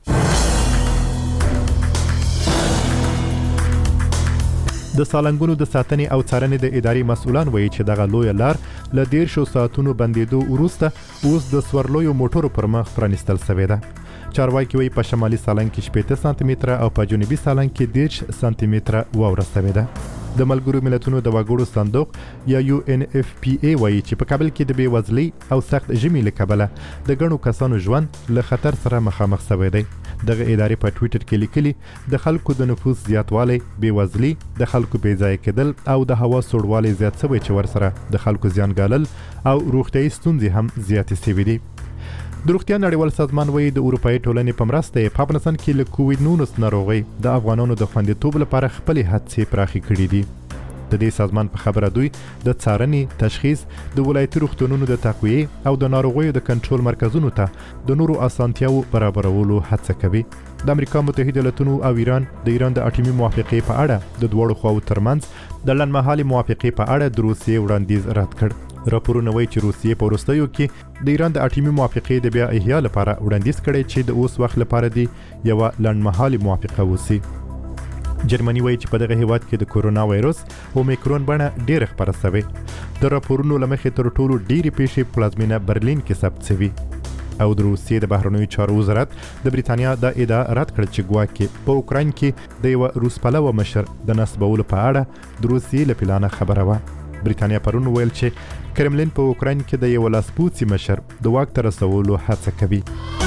د سالنګونو د ساتنې او څارنې د ادارې مسؤلان وایي چې دغه لوی لار ل 13 ساعتونو بندیدو وروسته اوس د سورلویو موټرو پر مخ پرانستل شوې ده. چارواکي وایي په شمالي سالنګ کې 8 سانتي متره او په جنوبي سالنګ کې 10 سانتي متره واوره شوې ده. د ملګرو ملتونو د وګړو صندوق یا UNFPA وایي چې په کابل کې د بیوزلۍ او سخت ژمي له کبله د ګڼو کسانو ژوند له خطر سره مخامخ شوی دی. دغه ادارې په ټوئیټر کې لیکلي د خلکو د نفوس زیاتوالی، بیوزلي، د خلکو بې ځای کېدل او د هوا سوړوالی زیات شوی چې ورسره د خلکو زیان ګالل او روغتیايي ستونزې هم زیاتې شوې دي. د روغتیا نړیوال سازمان وایي د اروپאי ټولنې په مرسته په افغانستان کې له کووډ-19 ناروغۍ د افغانانو د خوندیتوب لپاره خپل هڅې پراخې کړې دي. د دې سازمان په خبره دوی د څارنې، تشخیص، د ولایتي روغتونونو د تقویه او د ناروغیو د کنټرول مرکزونو ته د نورو اسانتیاو برابرولو هڅه کوي. د امریکا متحده ایالاتونو او ایران د اټومي موافقې په اړه د دوړو خواو ترمنځ د لنډمهالي موافقې په اړه د روسیې وړاندیز رد کړ. راپورونه وایي چې روسیې په وروستیو کې د ایران د اټومي موافقې د بیا احیا لپاره وړاندیز کړی چې د اوس وخت لپاره دی یو لنډمهالي موافقه وسی. جرمني وایي چې په دغه هیواد کې د کورونا وایروس اومیکرون بڼه ډېر خپره شوی. د راپورونو لمخې تر ټولو ډېری پیښې پلازمینه برلین کې ثبت شوي. او د روسیې د بهرنیو چارو وزارت د بریتانیا د ادعا رد کړ چې ګواکې په اوکراین کې د یو روس پلوه مشر د نسبولو په اړه د روسیې له پلانه خبره وه. بریتانیا پرون ویل چې کرملین په اوکراین کې د یو لاسپوڅي مشر د واک ته رسولو هڅه کوي.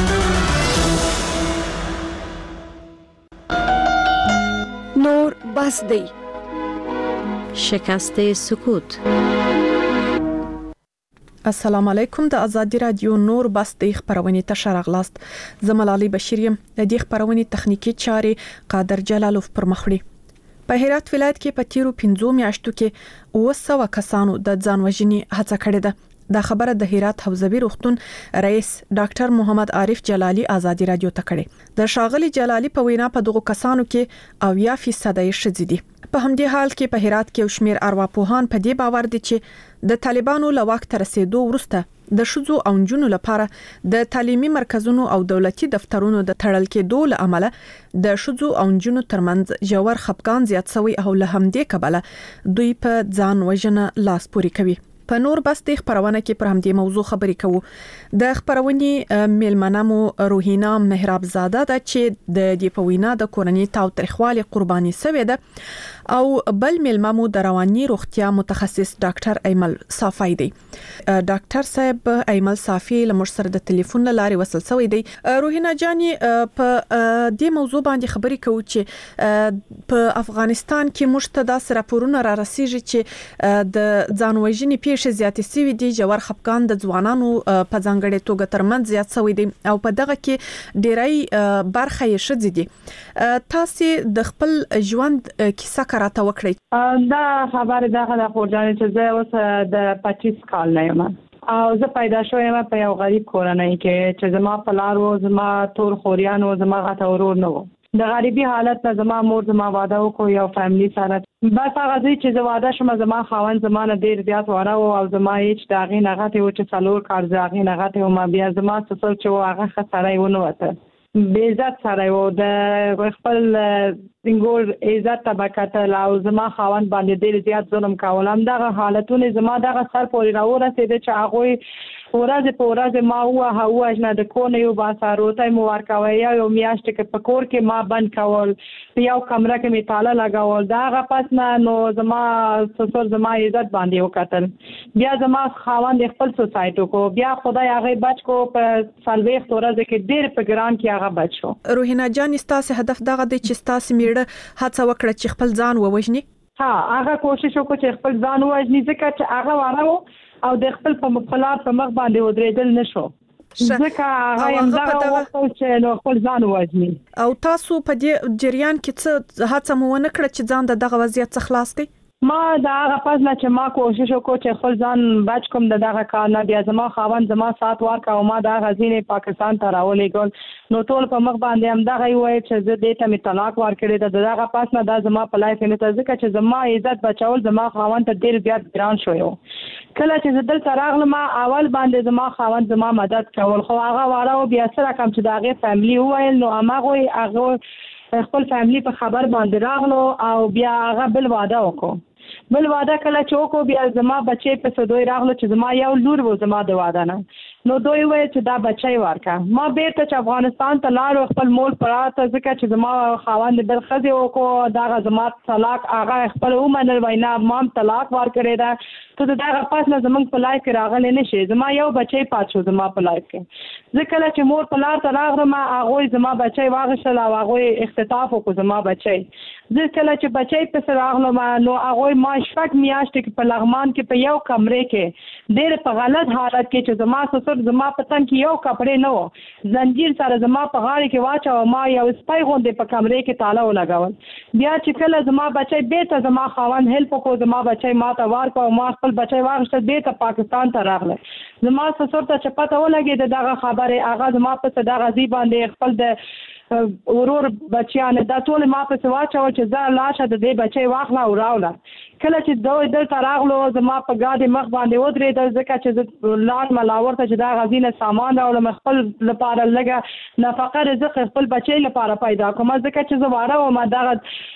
نور بس دی. شکست سکوت. السلام علیکم. د ازادي رادیو نور بس د خبرونه ته شرغلاست. زملالي بشیر یم. د دې خبرونه تخنیکی چارې قادر جلالوف پر مخړي. په هرات ولایت کې په تیرو 15 میاشتو کې 200 کسانو د ځانوژنې هڅه کړې ده. دا خبره د هرات حوزوي روغتون رئیس ډاکټر محمد عارف جلالی ازادي رادیو ته کړې. د شاغلي جلالی په وینا په دغه کسانو کې 90% یې شذې دي. په همدې حال کې په هرات کې شمیر ارواپوهان په دې باور دي چې د طالبانو له وخت رسیدو وروسته د شذو او جنونو لپاره د تعلیمي مرکزونو او دولتي دفترونو د تړل کېدو له امله د شذو او جنونو ترمنځ جوړ خپګان زیات شوی او له همدې کبله دوی په ځان وژنه لاس پوري کوي. په نور بس د خبرونه کې پر همدې موضوع خبرې کوو. د خبرونې میلمنامو روحینا مهراب زاده د چې د دې په وینا د کورنۍ تاو تاریخوالي قرباني شوې ده او بل میلمامو د رواني روغتیا متخصص ډاکټر ایمل صافی دی. ډاکټر صاحب ایمل صافی له موږ سره د ټلیفون لارې وصل شوی دی. روحینا جاني په دې موضوع باندې خبرې کوو چې په افغانستان کې موږ ته د راپورونو را رسیږي چې د ځانوژنې پیښې زیاتې سوي دي. جوړ خپګان د ځوانانو په ځانګړې توګه ترمنځ زیات شوی دی او په دغه کې ډېری برخه یې شذې دي. تاسو د خپل ژوند کیسه راته وکړئ. دا خبره دغه خورجان چې زه اوس د 25 کال نه یم او زه پیدا شوم په یو غریب کورنۍ کې چې زما پلار و، زما ټول خوریان و، زما غته ورور نه و. د غریبي حالت نه زما مور زما واده وکړ یو فیملی سره. بس هغه چې زه واده شوم زما خاوند زما نه ډیر زیات واره او زما هیڅ داغي نغته و چې څلور کار ځاغي نغته و. ما بیا زما څه چې هغه خسرای ونه وته بې عزت سره و. د خپل څنګه عزت طبقاتل او زما خاوند باندې ډېر زیات ظلم کول. هم دغه حالتونه زما دغه سر پورې راورسېده چې هغه ورځ په ورځ ما هوا نه د کونه یو باساروته مو ورکوي یو میاشت کې په کور کې ما بند کول په یو کمره کې می تاله لگاول. دغه پس نه نو زما سسر زما عزت باندې وکتل. بیا زما خاوند خپل سوسایټو کو بیا خدای هغه بچ کو په سالويخ ورځ کې ډېر په ګران کې هغه بچو. روحینا جان ستاسو هدف دغه دی چې ستاسو میړه هڅه وکړه چې خپل ځان ووژني؟ ها هغه کوشش وکړ چې خپل ځان ووژني ځکه چې هغه واره او د خپل په مخالف په مخ باندې ودرېدل نشو ځکه هغه هم دغه وخت چې نو خپل ځان ووژني. او تاسو په دې جریان کې څه هڅه مو ونه کړه چې ځان دغه وضعیت څخه خلاص کړئ؟ ما دا هغه پس نه چې ما کوشش وکړ چې خپل ځان بچ کوم دغه کار نه. بیا زما خاوند زما سات ورکا او ما دا غزینې پاکستان ته راولېګل نو ټول په مخ باندې هم دغه وایي چې زه دې ته می طلاق ورکړې ده. دغه پس نه دا زما په لایف نه ځکه چې زما عزت بچول زما خاوند ته ډېر زیات ګران شوی. کله چې زه دلته راغلم اول باندې زما خاوند زما مدد کول خو هغه واره بیا سره کوم چې دغه فیملی وایل نو هغه خپل فیملی په خبر باندې راغلو او بیا هغه بل واده وکړو. بل واده کله چې وکړو بیا زما بچی په سدوی راغلو چې زما یو لور و زما د واده نه نو دوی وایي چې دا بچی ورکا. ما بیرته چې افغانستان ته لاړو خپل مول پراته ځکه چې زما خاوند بل خزي وکړو دغه زما طلاق هغه خپل ومنل وینا مام طلاق ورکړی دا ته دغه پاس نه زمونږ په لایف کې راغلی نشي. زما یو بچی پات شو زما په لایف کې ځکه چې مور په لار ته راغلم هغه زما بچی واغشل او هغه اختطاف وکړ زما بچی. ځکه چې بچی په سره راغلم نو هغه ما شپږ میاشتې په لغمان کې په یو کمرې کې ډېر په غلط حالت کې چې زما زما په تن کې یو کپڑے نه و زنجیر سره زما په غاړه کې واچو ما یو سپای غوندې په کمرې کې تاله ولګول. بیا چې کله زما بچی بیرته زما خاوند هیلپ وکړ زما بچی ما ته ورکړ او ما خپل بچی واغشت بیرته پاکستان ته راغله. زما سسر ته چې پته ولګېده دغه خبره هغه زما په صدا غزي باندې خپل د ورور بچیان دا ټول ما په واچو چې زه لاشه د دې بچی واخله او راوله. کله چې دوی دلته راغلو زما په ګاډي مخ باندې ودرېدل ځکه چې لاړ ملاور ته چې دا غزینه سامان راوړم خپل لپاره لګه نفقه رزق خپل بچی لپاره پیدا کوم ځکه چې زه واره او ما دغه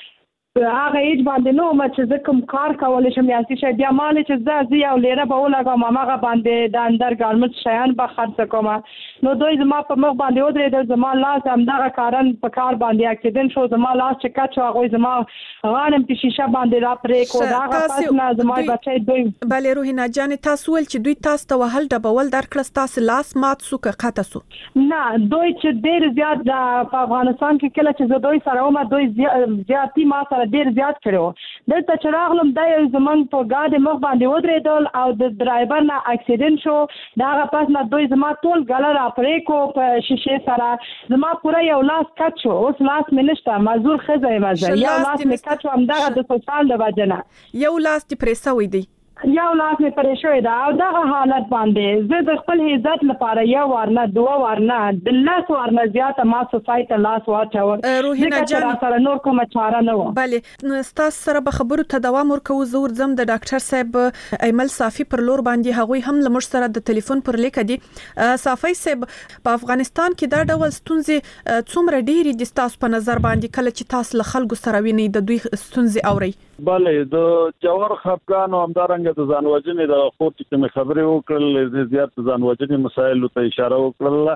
هغه ایج باندې نو ما چې زه کوم کار کولای شم یا څه بیا مال چې زه یو لیره به ولګم هغه باندې د اندر ګارمنټ شیان به خرڅ کوم نو دوی زما په مخ باندې ودرېدل زما لاس هم دغه کارن په کار باندې اکسیډنټ شو زما لاس چې کټ شو هغه زما غانم په شیشه باندې را پرې کو دغه پس نه زما بچی دوی بلې روحینا جان تاسو ول چې دوی تاسو ته وهل ډبول درکړه تاسو لاس مات سو که قطه سو نه دوی چې ډېر زیات په افغانستان کې کله چې دوی سره ومه دوی زیاتی ما سره ډیر زیات کړو. دلته چې راغلم دا زمون په ګاډي مخ باندې ودرېدل او د ډرایور نه اکسیډنټ شو داغه پس نه دوی زما ټول ګاله را پرې کو په شیشه سره زما پورا یو لاس کټ شو اوس لاس مې نشته مزور خزه مزه یو لاس مې کټ شو هم دغه د سوشال د وجنه یو لاس دې پرېسوي دی یو لاس مې پرې شوی دا او دغه حالت باندې زه د خپل عزت لپاره یو ورنه دوه ورنه د لاس ورنه زیاته ما سوسایټي لاس واچول روحینا جان سره نور کومه چاره نه و. بله تاسو سره به خبرو ته دوام ورکو زور زم د ډاکټر صاحب ایمل صافي پر لور باندې هغوی هم لمر سره د ټلیفون پر لیک دي. صافي صاحب په افغانستان کې دا ډول ستونزې څومره ډېری دي تاسو په نظر باندې کله چې تاسو له خلکو سره وینئ د دوی ستونزې اورئ؟ بله د جوهر خفقان او همدارنګه د ځان وژنې د خور چې کومې خبرې وکړل زیات ځان وژنې مسایلو ته اشاره وکړل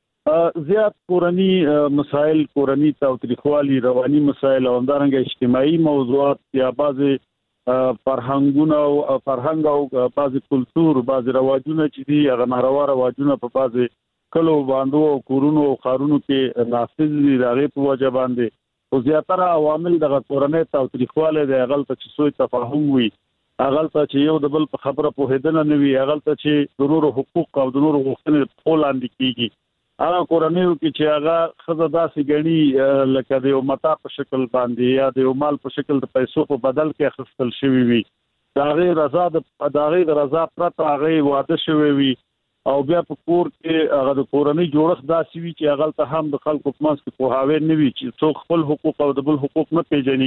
زیات کورنی مسایل کورنی تاوتریخوالي رواني مسایل او همدارنګه اجتماعي موضوعات یا بعضې فرهنګونه او فرهنګ او بعضې کلتور بعضې رواجونه چې دي هغه ناروا رواجونه په بعضې کلو باندو او کورونو او ښارونو کې نافذ دي د هغې په وجه باندې او زیاتره عوامل دغه کورنۍ تاوتریخوالی دی هغلته چې سوء تفاهم وي هغلته چې یو د بل په خبره پوهېدنه نه وي هغلته چې د نورو حقوق او د نورو غوښتنې پښو لاندې کېږي هغه کورنیو کې چې هغه ښځه داسې ګڼي لکه د یو متاع په شکل باندې یا د یو مال په شکل د پیسو په بدل کې اخیستل شوي وي د هغې رضا پرته هغې واده شوی وي او بیا په کور کې هغه د کورنۍ جوړښت داسې وي چې هغلته هم د خلکو په منځ کې پوهاوی نه وي چې څوک خپل حقوق او د بل حقوق نه پیژني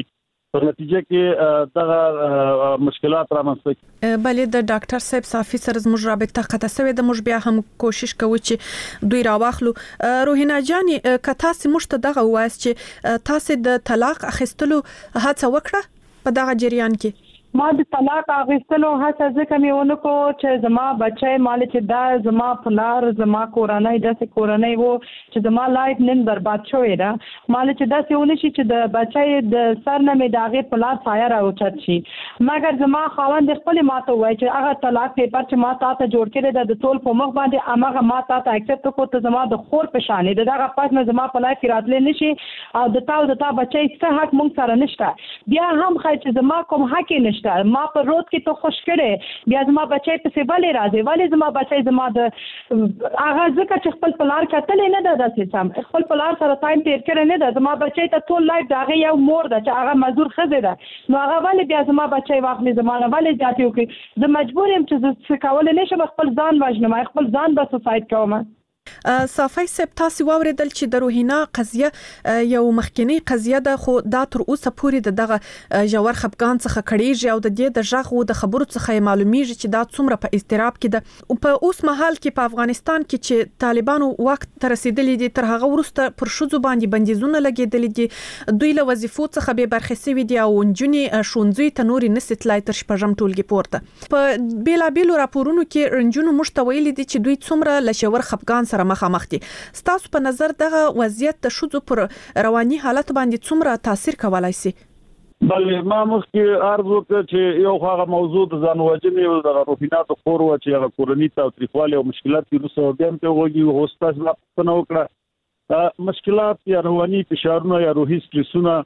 په نتیجه کې دغه مشکلات رامنځته کیږي. بلې د ډاکټر صاحب صافي سره زموږ رابطه قطع شوې د موږ بیا هم کوشش کوو چې دوی راواخلو. روحینا جاني کتا سي مشته دغه واس چې تاسو د طلاق اخیستلو هڅه وکړه په دغه جریان کې؟ ما د طلاق اخیستلو هڅه ځکه مې ونکو چې زما بچی مال چې دا زما پلار زما کورنۍ داسې کورنۍ وو چې زما لایف نن برباد شوې ده مال چې داسې ونه شي چې د بچی د سر نه مې د هغې پلار سایه راوچت شي. مګر زما خاوند خپلې ما ته ووایي چې هغه طلاق پیپر چې ما تا ته جوړ کړی ده د ټول په مخ باندې هماغه ما تا ته اکسپټ وکړو ته زما د خور په شان د دغه پاس نه زما په لایف کې راتلی نه شي او د تا بچی څه حق مونږ سره نشته. بیا هم خای چې زما کوم حق یې نشته. ما په روډ کې ته خوش کړي بیا زما بچی پسې ولې راځي ولې زما بچی زما د هغه ځکه چې خپل پلار کتلې نه ده داسې سم خپل پلار سره ټایم تیر کړی نه ده. زما بچی ته ټول لایف د هغې یو مور ده چې هغه مزدور ښځه ده نو هغه ولې بیا زما بچی واخلي زما نه ولې زیاتې وکړي. زه مجبور یم چې زه څه کولی نه شم خپل ځان وژنم خپل ځان به سوسایډ کوم. صافی صاحب تاسو واوریدل چې د روحینا قضیه یو مخکنی قضیه ده خو دا تر اوسه پورې دغه جوړ خپګان څخه کړيږي او د دې د ژغو د خبرو څخه معلومیږي چې دا څومره په اضطراب کې ده او په اوس مهال کې په افغانستان کې چې طالبانو وخت تر رسیدلې دي تر هغه وروسته پر شوزو باندې بندیزونه لګیدل دي دوی له وظیفو څخه به برخې سوي دي او نجونې شونځي ته نوري نستلای تر شپږم ټولګي پورته په بیلا بیلو راپورونو کې رنجونو مشتویل دي چې دوی څومره لشور خپګان مخامخ دي. ستاسو په نظر دغه وضعیت د شذو پر رواني حالت باندې څومره تاثیر کولای شي؟ بلې ما مخکې عرض وکړ چې یو هغه موضوع د ځان وژنې او د روحینات خور و چې هغه کورنۍ تاوتریخوالي او مشکلات کې روسو بیا هم ته وږي او استاد لا پوښتنه وکړه مشکلات یا رواني فشارونه یا روحي سټرسونه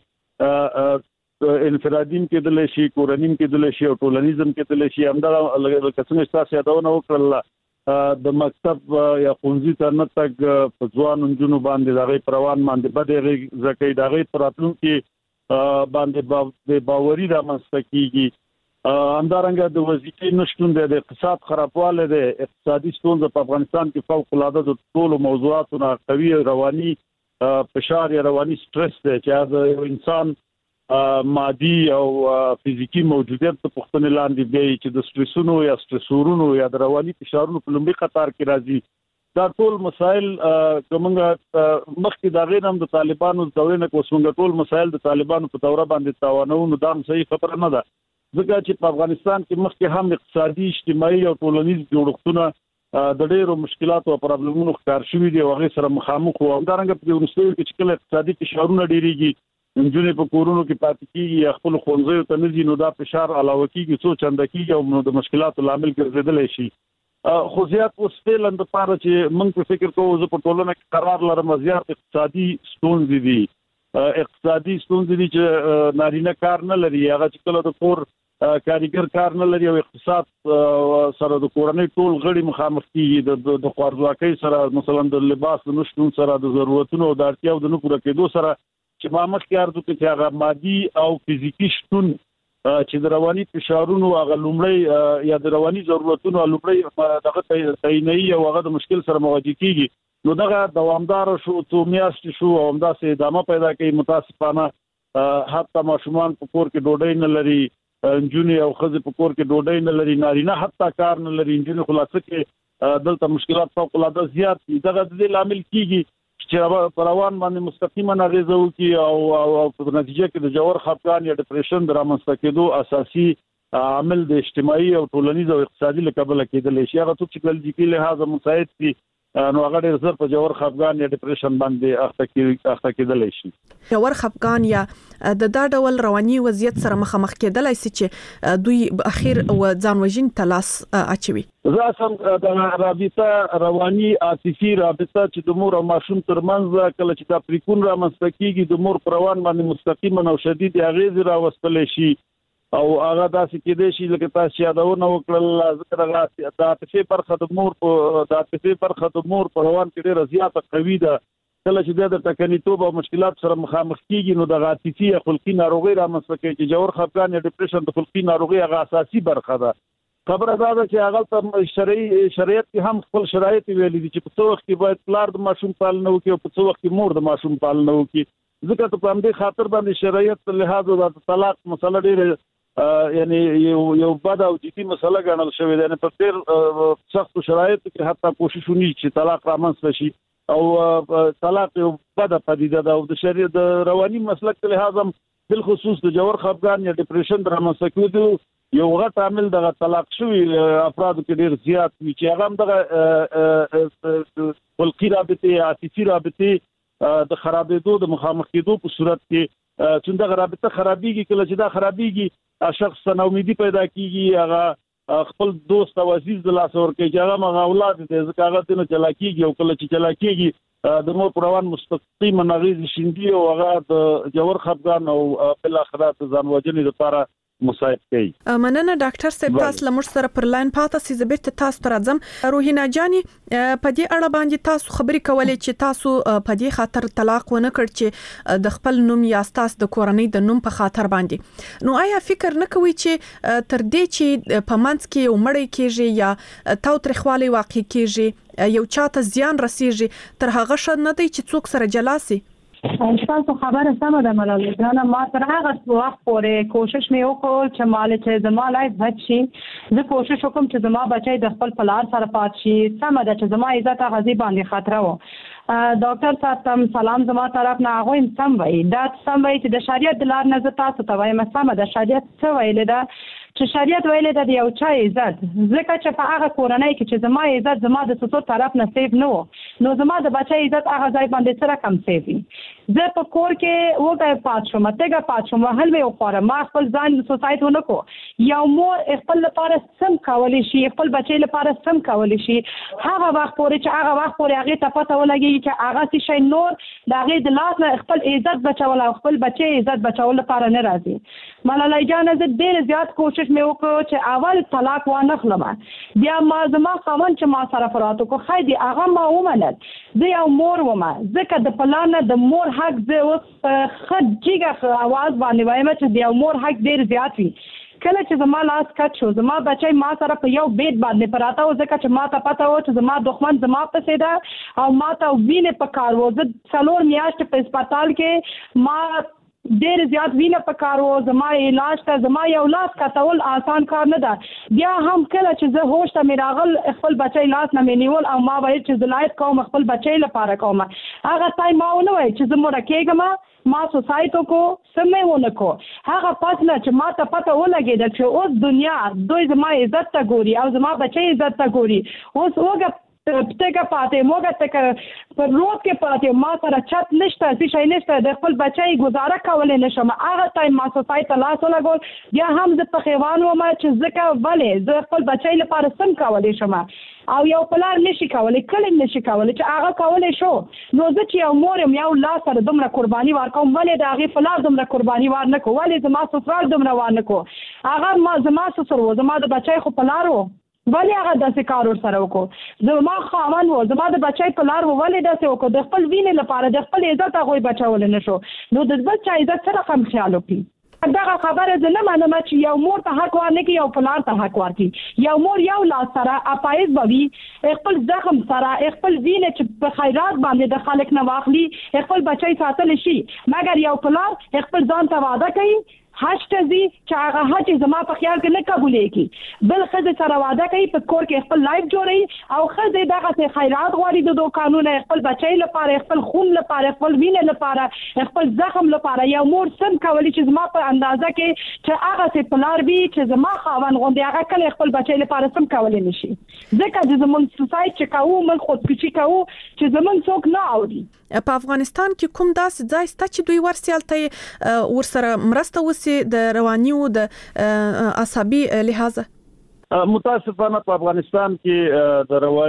انفرادیم کېدل شي کورنۍ کېدل شي او ټولنیزم کېدل شي همدا لکه څنګه تاسو یادونه وکړل د مکتب یا ښوونځي ته نه تګ په ځوان نجونو باندې دغه پروان باندې بده ځکه دغه پراتلونکو باندې باوري د مستقیږي همدارنګه د وظیفې نشټون د اقتصاد خرابواله د اقتصادي ستونزې په افغانستان کې فوق العاده د ټولو موضوعاتو قوي رواني فشار یا رواني سټرس دی چې د انسان مادي او فزیکی موجودیت په پختنه لاندې دی چې د سټرسونو یا سټرسورونو یا د رواني فشارونو په لومړي قطار کې راځي دا ټول مسائل کومه مخکې دا غیر هم د طالبانو د دورې نه کومه ټول مسائل د طالبانو په دوره باندې تاوانو نو دا صحیح خبره نه ده ځکه چې په افغانستان کې مخکې هم اقتصادي اجتماعي او ټولنیز جوړښتونه د ډېرو مشکلاتو او پرابلمونو ښکار شوي دي او هغه سره مخامخ وو همدارنګه په ورستیو کې چې کله اقتصادي فشارونه ډېریږي انجونې په کورونو کې پاتې کیږي یا خپل خونځو ته نزي نو دا فشار علاوه کیږي څو چنده کیږي او د مشکلاتو لامل ګرځیدل شي خو زیات اوس فعلا د پاره چې موږ په فکر کوو زه په ټولنه کې قرار لرم زیات اقتصادي ستونزې دي چې نارینه کار نه لري هغه چې کله د کور کاریګر کار نه لري او اقتصاد سره د کورنۍ ټول غړي مخامخ کیږي د خوارځواکۍ سره مثلا د لباس نشټون سره د ضرورتونو او د اړتیاو د نه پوره کېدو سره چې ما مخکې عرض وکړ چې هغه مادي او فزیکی شتون چې د رواني فشارونو هغه لومړی یا د رواني ضرورتونو لومړی دغه تعیني او هغه د مشکل سره مواجه کیږي نو دغه دوامدار شو څو میاشتې شو او همداسې ادامه پیدا کوي متاسفانه حتی ماشومان په کور کې ډوډۍ نه لري انجونې او خزې په کور کې ډوډۍ نه لري نارینه حتی کار نه لري انجونې خلاصه کې دلته مشکلات فوق العاده زیات دي دغه د لامل کیږي چې پروان باندې مستقیما اغیزه وکي او په نتیجه کې د جوړ خپګان یا ډیپریشن درامسته کېدو اساسي عامل د اجتماعي او ټولنیز او اقتصادي لکبل کېدل شي هغه څه چې کلجیکي لحاظ مساعد دي نو هغه ډېر زر په جوړ خپګان یا ډیپریشن باندې اخته کېدل شي جوړ خپګان یا د دا ډول رواني وضعیت سره مخامخ کېدل شي چې دوی اخیر او ځان وژن تلاس اچوي زه سم د رابطه رواني عاطفي رابطه چې د مور او ماشوم ترمنځ کله چې دا پریکون را مستقیږي د مور پروان باندې مستقیما او شدید اغیز را وستل شي او هغه داسې کېدې شي لکه تاسو یادونه وکړل ذکر غواړي د عاطفي برخه د مور په روان کې ډېر زیاته قوي ده کله چې د تکنیتوب او مشکلات سره مخامخ کیږي نو د عاطفي یا خلقي ناروغي رامنځته کوي چې جوړ خپګان یا ډیپریشن د خلقي ناروغي هغه اساسي برخه ده خبره دا ده چې هغه ته شریعت کې هم خپل شرایط ویلي دي چې په څو وخت کې باید پلار د ماشوم پالنه وکړي او په څو وخت کې مور د ماشوم پالنه وکړي ځکه ته په همدې خاطر باندې شرایط لحاظ د طلاق مسله ډېر یعنی یو بد او جدي مسله ګڼل شوې ده. په ډېر سخت شرایطو کې حتی کوشش ونی چې طلاق رامنځته شي او طلاق یو بد پدیده ده او د شریعت د رواني مسلک له لحاظ هم بالخصوص د جوړ خفګان یا ډیپریشن رامنځته کېدو یو غټ عامل د طلاق شوی افرادو کې ډېر زیات وي چې هغه هم د خلقي رابطې عاطفي رابطې د خرابېدو د مخامخ کېدو په صورت کې چې دا رابطه خرابېږي. کله چې دا خرابېږي شخص ته امیدي پیدا کیږي، هغه خپل دوست او عزیز د لاس ور کوي چې هغه اولاد دې ځکه هغه دنه چلا کیږي او کله چې چلا کیږي د مور پروان مستقیم نغیز شیندي او هغه د جوړ خفګان او بل اخرات ځان وجنې لپاره مساعد کوي. مننه ډاکټر صاحب، تاسو لمر سره پر لاین پاتې سي زبېت تاسو تر اعظم روحینا جاني په دې اړه باندې تاسو خبرې کولې چې تاسو په دې خاطر طلاق ونه کړ چې د خپل نوم یا تاسو د کورنۍ د نوم په خاطر باندې، نو آیا فکر نه کوي چې تر دې چې په منځ کې یو مړی کېږي یا تاوتریخوالی واقع کېږي، یو چاته زیان رسیږي، تر هغه ښه نه دی چې څوک سره جلا سي؟ تاسو خبره سمه ده ملالۍ جانه، ما تر هغه وخت پورې کوشش مې وکړ چې مال چې زما لایف بچ شي، زه کوشش وکم چې زما بچی د خپل پلار سره پات شي. سمه ده چې زما عزت غزي باندې خطر و. ډاکټر صاحب تم سلام زما طرف نه هغه سم وای، دا سم وای چې د شریعت د لار نه تاسو ته وایم. سمه ده شریعت څه ویل ده چې شریعت ویل ده د یو چا عزت، ځکه چې په هغه کورنۍ کې چې زما عزت زما د څو طرف نه سیف نه و، نو زما د بچی عزت هغه ځای باندې سره کم سیف وي. زه په کور کې وګای پات شوم، تګه پات شوم، هل مې وخوره، ما خپل ځان سوسایټ ونه کو. یو مور خپل لپاره سم کولی شي، خپل بچی لپاره سم کولی شي، هغه وخت پورې چې هغه وخت پورې هغه ته پته ولګي چې هغه شي نور د هغه د لاس نه خپل عزت بچول او خپل بچی عزت بچول لپاره نه راځي. ملالۍ جان زه ډېر زیات کوشش مې وکړ چې اول طلاق وانه خلم، بیا ما زما خاوند چې ما سره فرات کو خایدي هغه ما ومنل. زه یو مور ومه، ځکه د پلان د مور حق زه اوس خجیګه आवाज باندې وایم چې د یو مور حق ډېر زیات وي. کله چې زما لاس کټ شو، زما بچی ما سره په یو بیت باندې پراته و، ځکه چې ما ته پته و چې زما دښمن زما پسې ده او ما ته وینې په کار و. زه 4 میاشتې په هسپتال کې ما ډېر زیات وینه په کار و، زما علاج ته زما یو لاس کټول آسان کار نه ده. بیا هم کله چې زه هوش ته مې راغل خپل بچی لاس نه مې نیول او ما ویل چې زلایت کوم خپل بچی لپاره کوم. هغه ځای ما ونه ویل چې زه مړه کېږم، ما سوسایټو کو سمې ونه کو. هغه پاتله چې ما ته پته ولګېده چې اوس دنیا دوی زما عزت ته ګوري او زما بچی عزت ته ګوري. اوس وګه تګه پاتې موږ ته په روډ کې پاتې، ما سره چت نشته، څه شی نشته، د خپل بچی گزاره کولای نشم. هغه ټایم ما سوسایټ لاس ولګول، بیا هم زه په خیوان وم چې ځکه ولې زه خپل بچی لپاره سم کولای شم او یو پلار نشي کولای، کله نشي کولای چې هغه کولای شو. نو زه چې یو مور یم یو لاس سره دومره قرباني ورکوم، ولې د هغې پلار دومره قرباني ور نه کو، ولې زما سسرال دومره ور نه کو. هغه ما زما سسر و، زما د بچی خو پلار و، ولې هغه داسې کار ورسره وکړو. زما خاوند و، زما د بچی پلار و، ولې داسې وکړو. د خپل وینې لپاره د خپل عزت هغوی بچولی نه شو، نو د بل چا عزت څه رقم خیال وکړي. دغه خبره زه نه منم چې یو مور ته حق ورنکړي یو پلار ته حق ورکړي. یو مور یو لاس سره اپایز به وي، خپل زخم سره خپل وینې چې په خیرات باندې د خلک نه واخلي خپل بچی ساتلی شي، مګر یو پلار خپل ځان ته وعده کوي حج ته ځي چې هغه حج زما په خیال کې نه قبولېږي، بل ښځې سره واده کوي، په کور کې خپل لایف جوړوي او ښځې دغسې خیرات غواړي د دوکانونه، خپل بچی لپاره، خپل خون لپاره، خپل وینې لپاره، خپل زخم لپاره. یو مور سم کولی چې زما په اندازه کې چې هغسې پلار وي چې زما خاوند غوندې هغه کله خپل بچی لپاره سم کولی نه شي، ځکه چې زموږ سوسایټ چې کوو موږ خودکشي کوو چې زموږ څوک نه اوري. په افغانستان کې کوم داسې ځای شته چې دوی ورسیالته ورسره مرسته وسی د رواني او د عصبي لحاظه؟ متاسفانه په افغانستان کې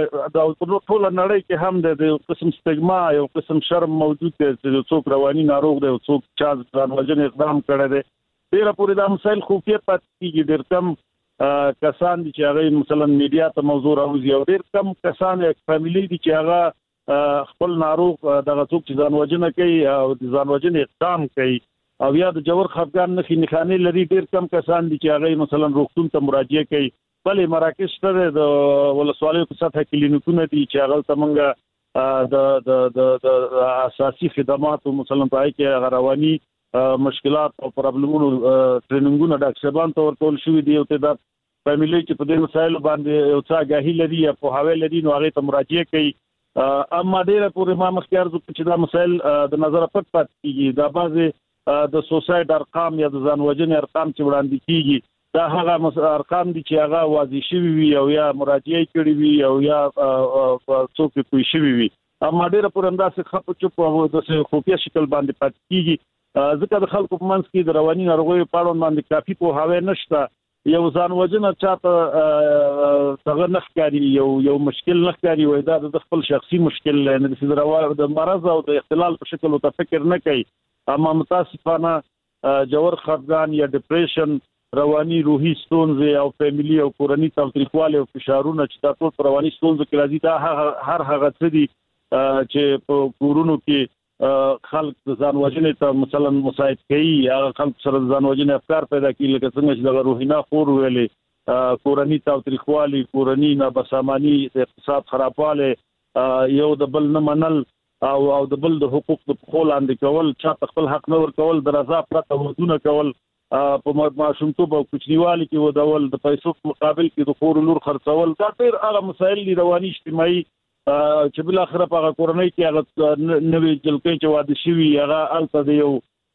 د ټول نړۍ کې هم د یو قسم سټیګما، یو قسم شرم موجود دی چې څوک رواني ناروغ دی او څوک چا ځان وژنې اقدام کړی دی. ډېره پورې دا مسایل خفیه پاتې کېږي. ډېر کم کسان دي چې هغه مثلا میډیا ته موضوع راوځي او ډېر کم کسان فامیلی دي چې هغه خپل ناروغ دغه څوک چې ځان وژنه کوي او د ځان وژنې اقدام کوي او یا د جوړ خفګان نښې نښانې لري. ډېر کم کسان دي چې هغه مثلا روغتون ته مراجعه کوي. بلې مراکز شته د ولسوالیو په سطحه کلینیکونه دي چې هغه ته موږ د اساسي خدماتو مثلا پای کې غرواني مشکلات او پرابلمونو ټریننګونه ډاکټرانو ته ورکول شوې دي او ته د فیملی چې په دې مسایلو باندې یو څه آگاهي لري یا په حواله لري نو هغه ته مراجعه کوي اما ډیره پورې ما مخکې ارزو چې دا مسایل د نظر پټ پات کیږي دا بعضه د سوسایډ ارقام یا د ځان وژنې ارقام چې وړاندې کیږي دا هغه ارقام دي چې هغه واضح شوی وي او یا مراجعه کړي وي او یا څوک کوي شوی وي اما ډیره پر اندازه خپ چوپ او د خفیه شکل باندې پات کیږي ځکه د خلکو په منځ کې د رواني ناروغیو په اړه باندې کافي په هاوی نشته یو ځان وژنه چاته څنګه نخکاری یو مشکل نخکاری وای دا د خپل شخصي مشکل نه د مرض او د اختلال په شکل او تفکر نه کوي اما متاسفانه جوړ خفګان یا ډیپریشن رواني روحي ستونزې او فیملی او کورنۍ تاوتریخواله او فشارونه چې تاسو په رواني ستونزو کې راځي دا هر هغه څه دي چې په کورونو کې خلک د ځان وژنې ته مثلا مساعد کوي هغه خلک سره ځان وژنې افکار پیدا کوي لکه څنګه چې د روحي ناخور ویلې کورنۍ تاوتریخواله کورنۍ نابسامانی د اقتصاد خرابواله یو د بل نه منل او د بل د حقوق د خپل لاندې کول چې خپل حق نه ورکول د رضا پرته ودونه کول په ماشومتوب او کوچنیوالي کې ودول د پیسو مقابل کې د خور لور خرڅول دا ډېر هغه مسایل دي رواني اجتماعي چې بل اخر په کورنۍ کې هغه نوې جلکې چې واده شوی هغه الته د یو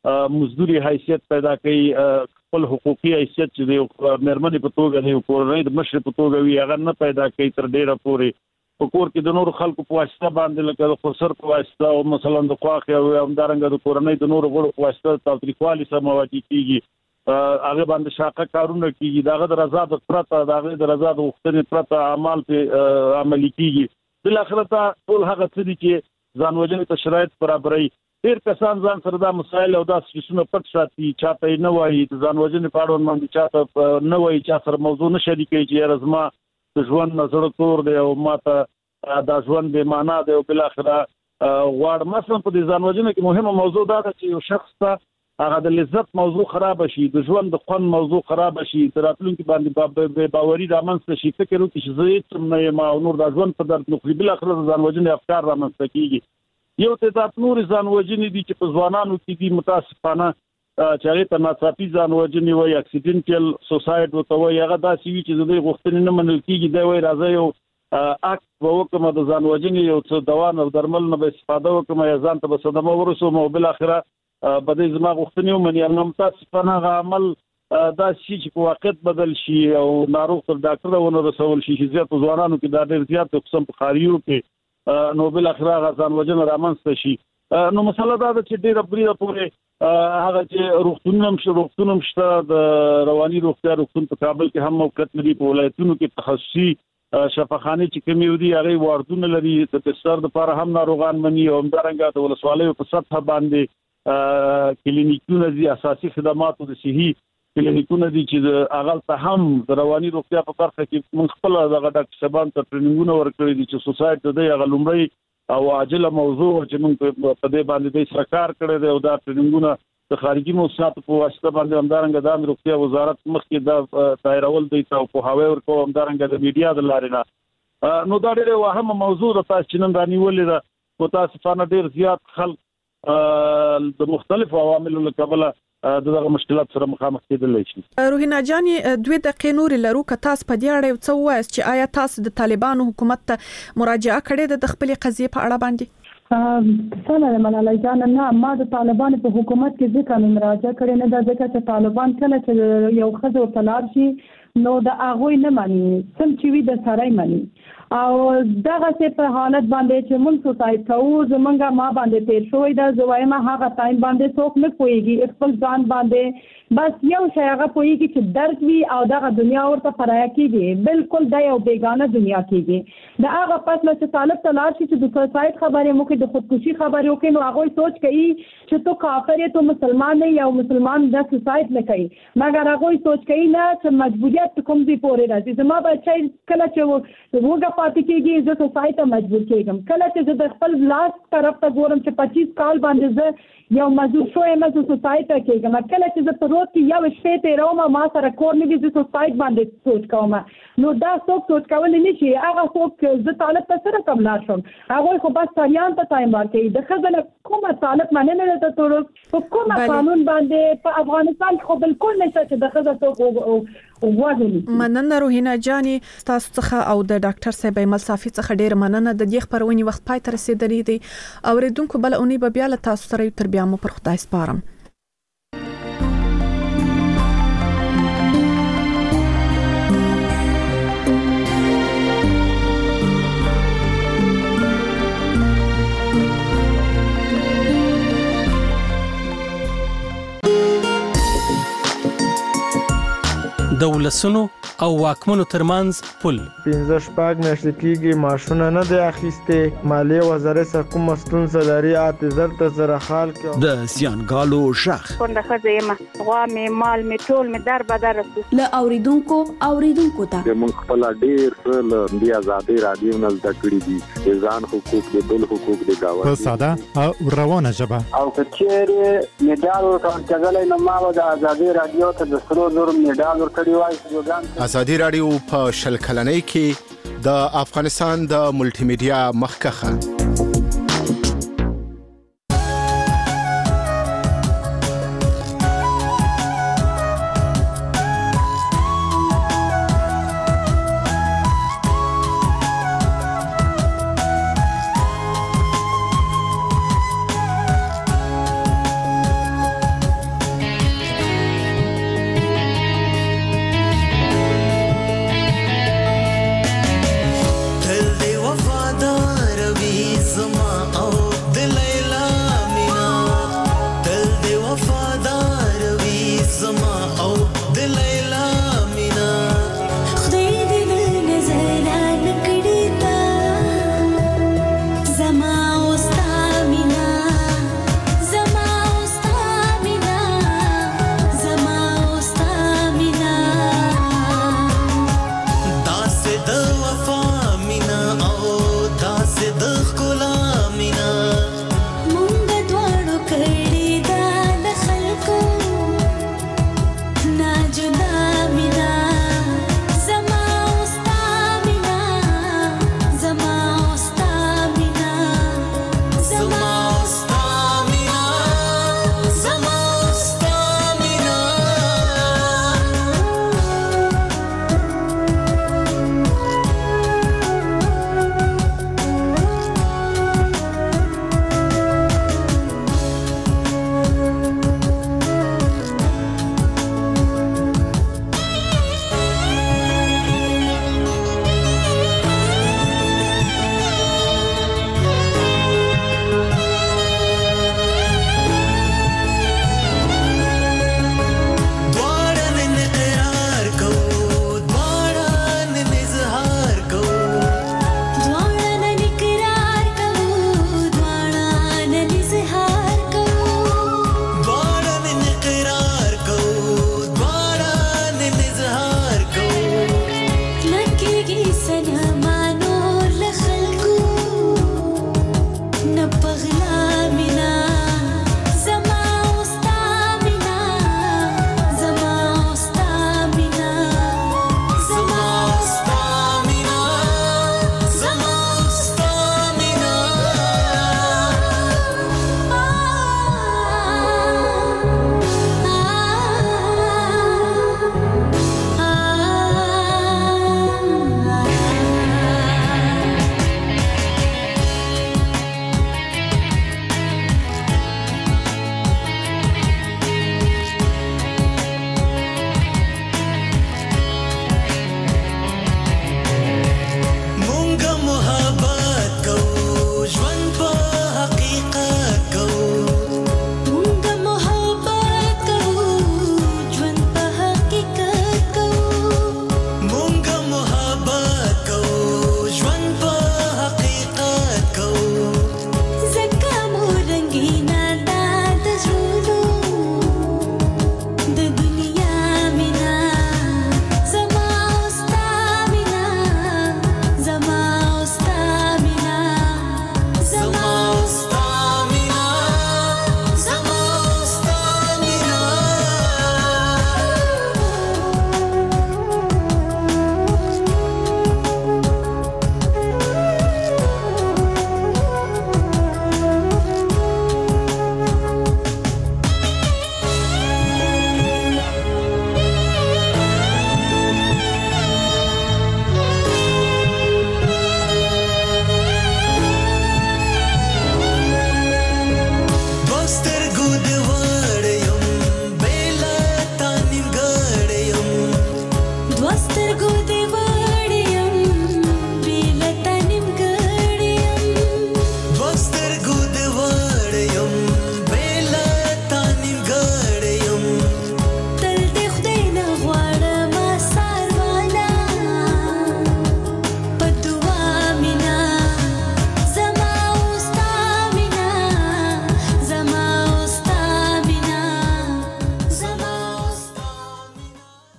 مزدوري حیثیت پیدا کوي خپل حقوقي حیثیت چې د مرمنې په توګه د کورنۍ د مشر په توګه وي هغه نه پیدا کوي تر ډیره پورې په کور کې د نور خلکو په واسطه باندې لکه د خسر په واسطه او مثلا د خواخ او همدارنګه د کورنۍ د نور غړو په واسطه تاوتریخوالي سره مواجه کیږي هغه باندې شاقه کارونه کیږي داغه د رضا د پرته داغه د رضا د وختنې پرته اعمال په عملي کیږي بل اخر ته ټول هغه څه دي چې ځان وژنې ته شرایط برابرۍ ډیر کسان ځان سره دا مسایل او دا سیسونه پټ ساتي چاته نه وایي د ځان وژنې په اړه باندې چاته نه وایي چې سره موضوع نه شریکي چې رزما د ژوند نظر تور دی او ماته دا ژوند به معنا دی او بل اخر غواړ مثلا په ځان وژنې کې مهمه موضوع دا ده چې یو شخص ته هغه د لذت موضوع خراب شي د ژوند د خوند موضوع خراب شي تراتلونکو باندې باوري رامنځته شي فکر وکړي چې زه هیڅ نه ما نور د ژوند په درد نو بل اخر ځان وژنې افکار رامنځته کیږي یو تعداد نور ځان وژنې دي چې په ځوانانو کې دي متاسفانه چې هغه ته ناڅاپي ځان وژنې وایي اکسیډنټل سوسایډ وته وایي هغه داسې وي چې د غوښتنې نه منل کیږي دا وایي راځي یو اکټ وکم د ځان وژنې یو څه دوا او درمل نه به استفاده وکم یا ځان ته به صدمه ورسوم او بل اخره بده زما غوښتنې ومني نو متاسفانه عمل دا شي چې په واقعیت بدل شي او ناروغ تر ډاکټر ونه رسول شي چې زیات ځوانانو کې دا ډېر زیات قسم په خاریو کې نو بل اخره غزان وجن رامنځته شي نو مسله دا چې ډېر بریده پورې هغه چې روغتونم شته د رواني روغتیا روغتون په کابل کې هم موقعیت لري په ولایتونو کې تخصصي شفاخانه چې کومې ودی هغه واردونه لري د تستر د لپاره هم ناروغان مني او همدارنګه د ولسوالیو په سطح باندې کلینیکونه دي اساسي خدماتو د صحي کلینیکونه دي چې اغل ته هم د رواني روغتیا په برخه کې من خپل دغه ډاکټر شبان ته ټریننګونه ورکړي دي چې سوسایټ د هغه لومړی او عاجله موضوع چې موږ په دې باندې د سرکار کړی دی او دا ټریننګونه د خارجي موسساتو په واسطه باندې همدارنګه د روغتیا وزارت مخکې دا دایرول دی او په هواوی ورکو همدارنګه د میډیا د لارې نه نو دا ډېر وهمه موضوع ده تاسو چې نن رانیولې ده متاسفانه ډېر زیات خلک د مختلفو عواملو له کبله دغه مشکلات سره مخامخ کېدلی شي. روحینا جان 2 دقیقې نورې لرو که تاسو په دې اړه یو څه ووایاست چې آیا تاسو د طالبانو حکومت ته مراجعه کړې ده د خپلې قضیې په اړه باندې؟ سلام منالای جان نه ما د طالبانو په حکومت کې ځکه مراجعه کړې نه ده ځکه چې طالبان کله چې یو ښځه وتلار شي نو د هغوی نه مني سم چې وي د سړی مني او دغه څه په حالت باندې چې موږ سوسایټ کوو زمونږه ما باندې تیر شوی دا زوایم هغه ټایم باندې څوک نه کویږي خپل ځان باندې بس یو شی هغه کویږي چې درد وي او دغه دنیا ورته پرایا کیږي بالکل د یو بیگانه دنیا کیږي دا هغه پس چې طالب تلار شي چې د سوسایټ خبرې مو کې د خودکشي خبرې وکړي نو هغه سوچ کوي چې تو کافر یې تو مسلمان نه یا مسلمان د سوسایټ نه کوي مګر هغه سوچ کوي نه چې مجبوریت کوم دی پورې راځي زما بچای کله چې وګه پاتې کېږي زه سوسایټ ته مجبور کېږم کله چې زه د خپل لاس طرف ته ګورم چې 25 کال باندې زه یو مزدور شوم زه سوسایټ ته کېږم کله چې زه په روز کې یو شپه تیروم ما سره کور نه دي زه سوسایټ باندې سوچ کوم نو دا څوک سوچ کول نه شي هغه څوک چې زه طالب ته سره کوم لا شم هغه خو بس تاریان ته ټایم ورکړي د خزل کومه طالب مننه ته ټول په کومه قانون باندې په افغانستان خو بالکل نشته چې د خزل ته وغوښتل. مننه روحینا جاني تاسو څخه او د ډاکټر صاحب ایمل صافي څخه ډیر مننه. د دې خبرونې وخت پای ته رسیدلی دی او ریدونکو بل اونۍ به بیا له تاسو سره تر بیا مو پر خدای سپارم. د ولسونو او واکمنو ترمنځ پل 15 شپږ میاشتې کېږي ماشونه نه دی اخیسته مالیه وزارت سره کوم ستونزه لري اته ته سره حال کې د زیانګالو شخ څنګه خزیمه غوا می مال می ټول می در بدر له اوریدونکو ته د مونږ خپل ډیر څه د آزادۍ رادیو نه زده کړی دي ځان حقوق د بل حقوق د گاوه په ساده او روانه ژبه او کچېره میډال ورکړل کېدل نو ما د آزادۍ رادیو ته د سرو زر میډال ورکړی وای. آزادي رادیو په شل کلنۍ کې د افغانستان د ملټي میډیا مخکخه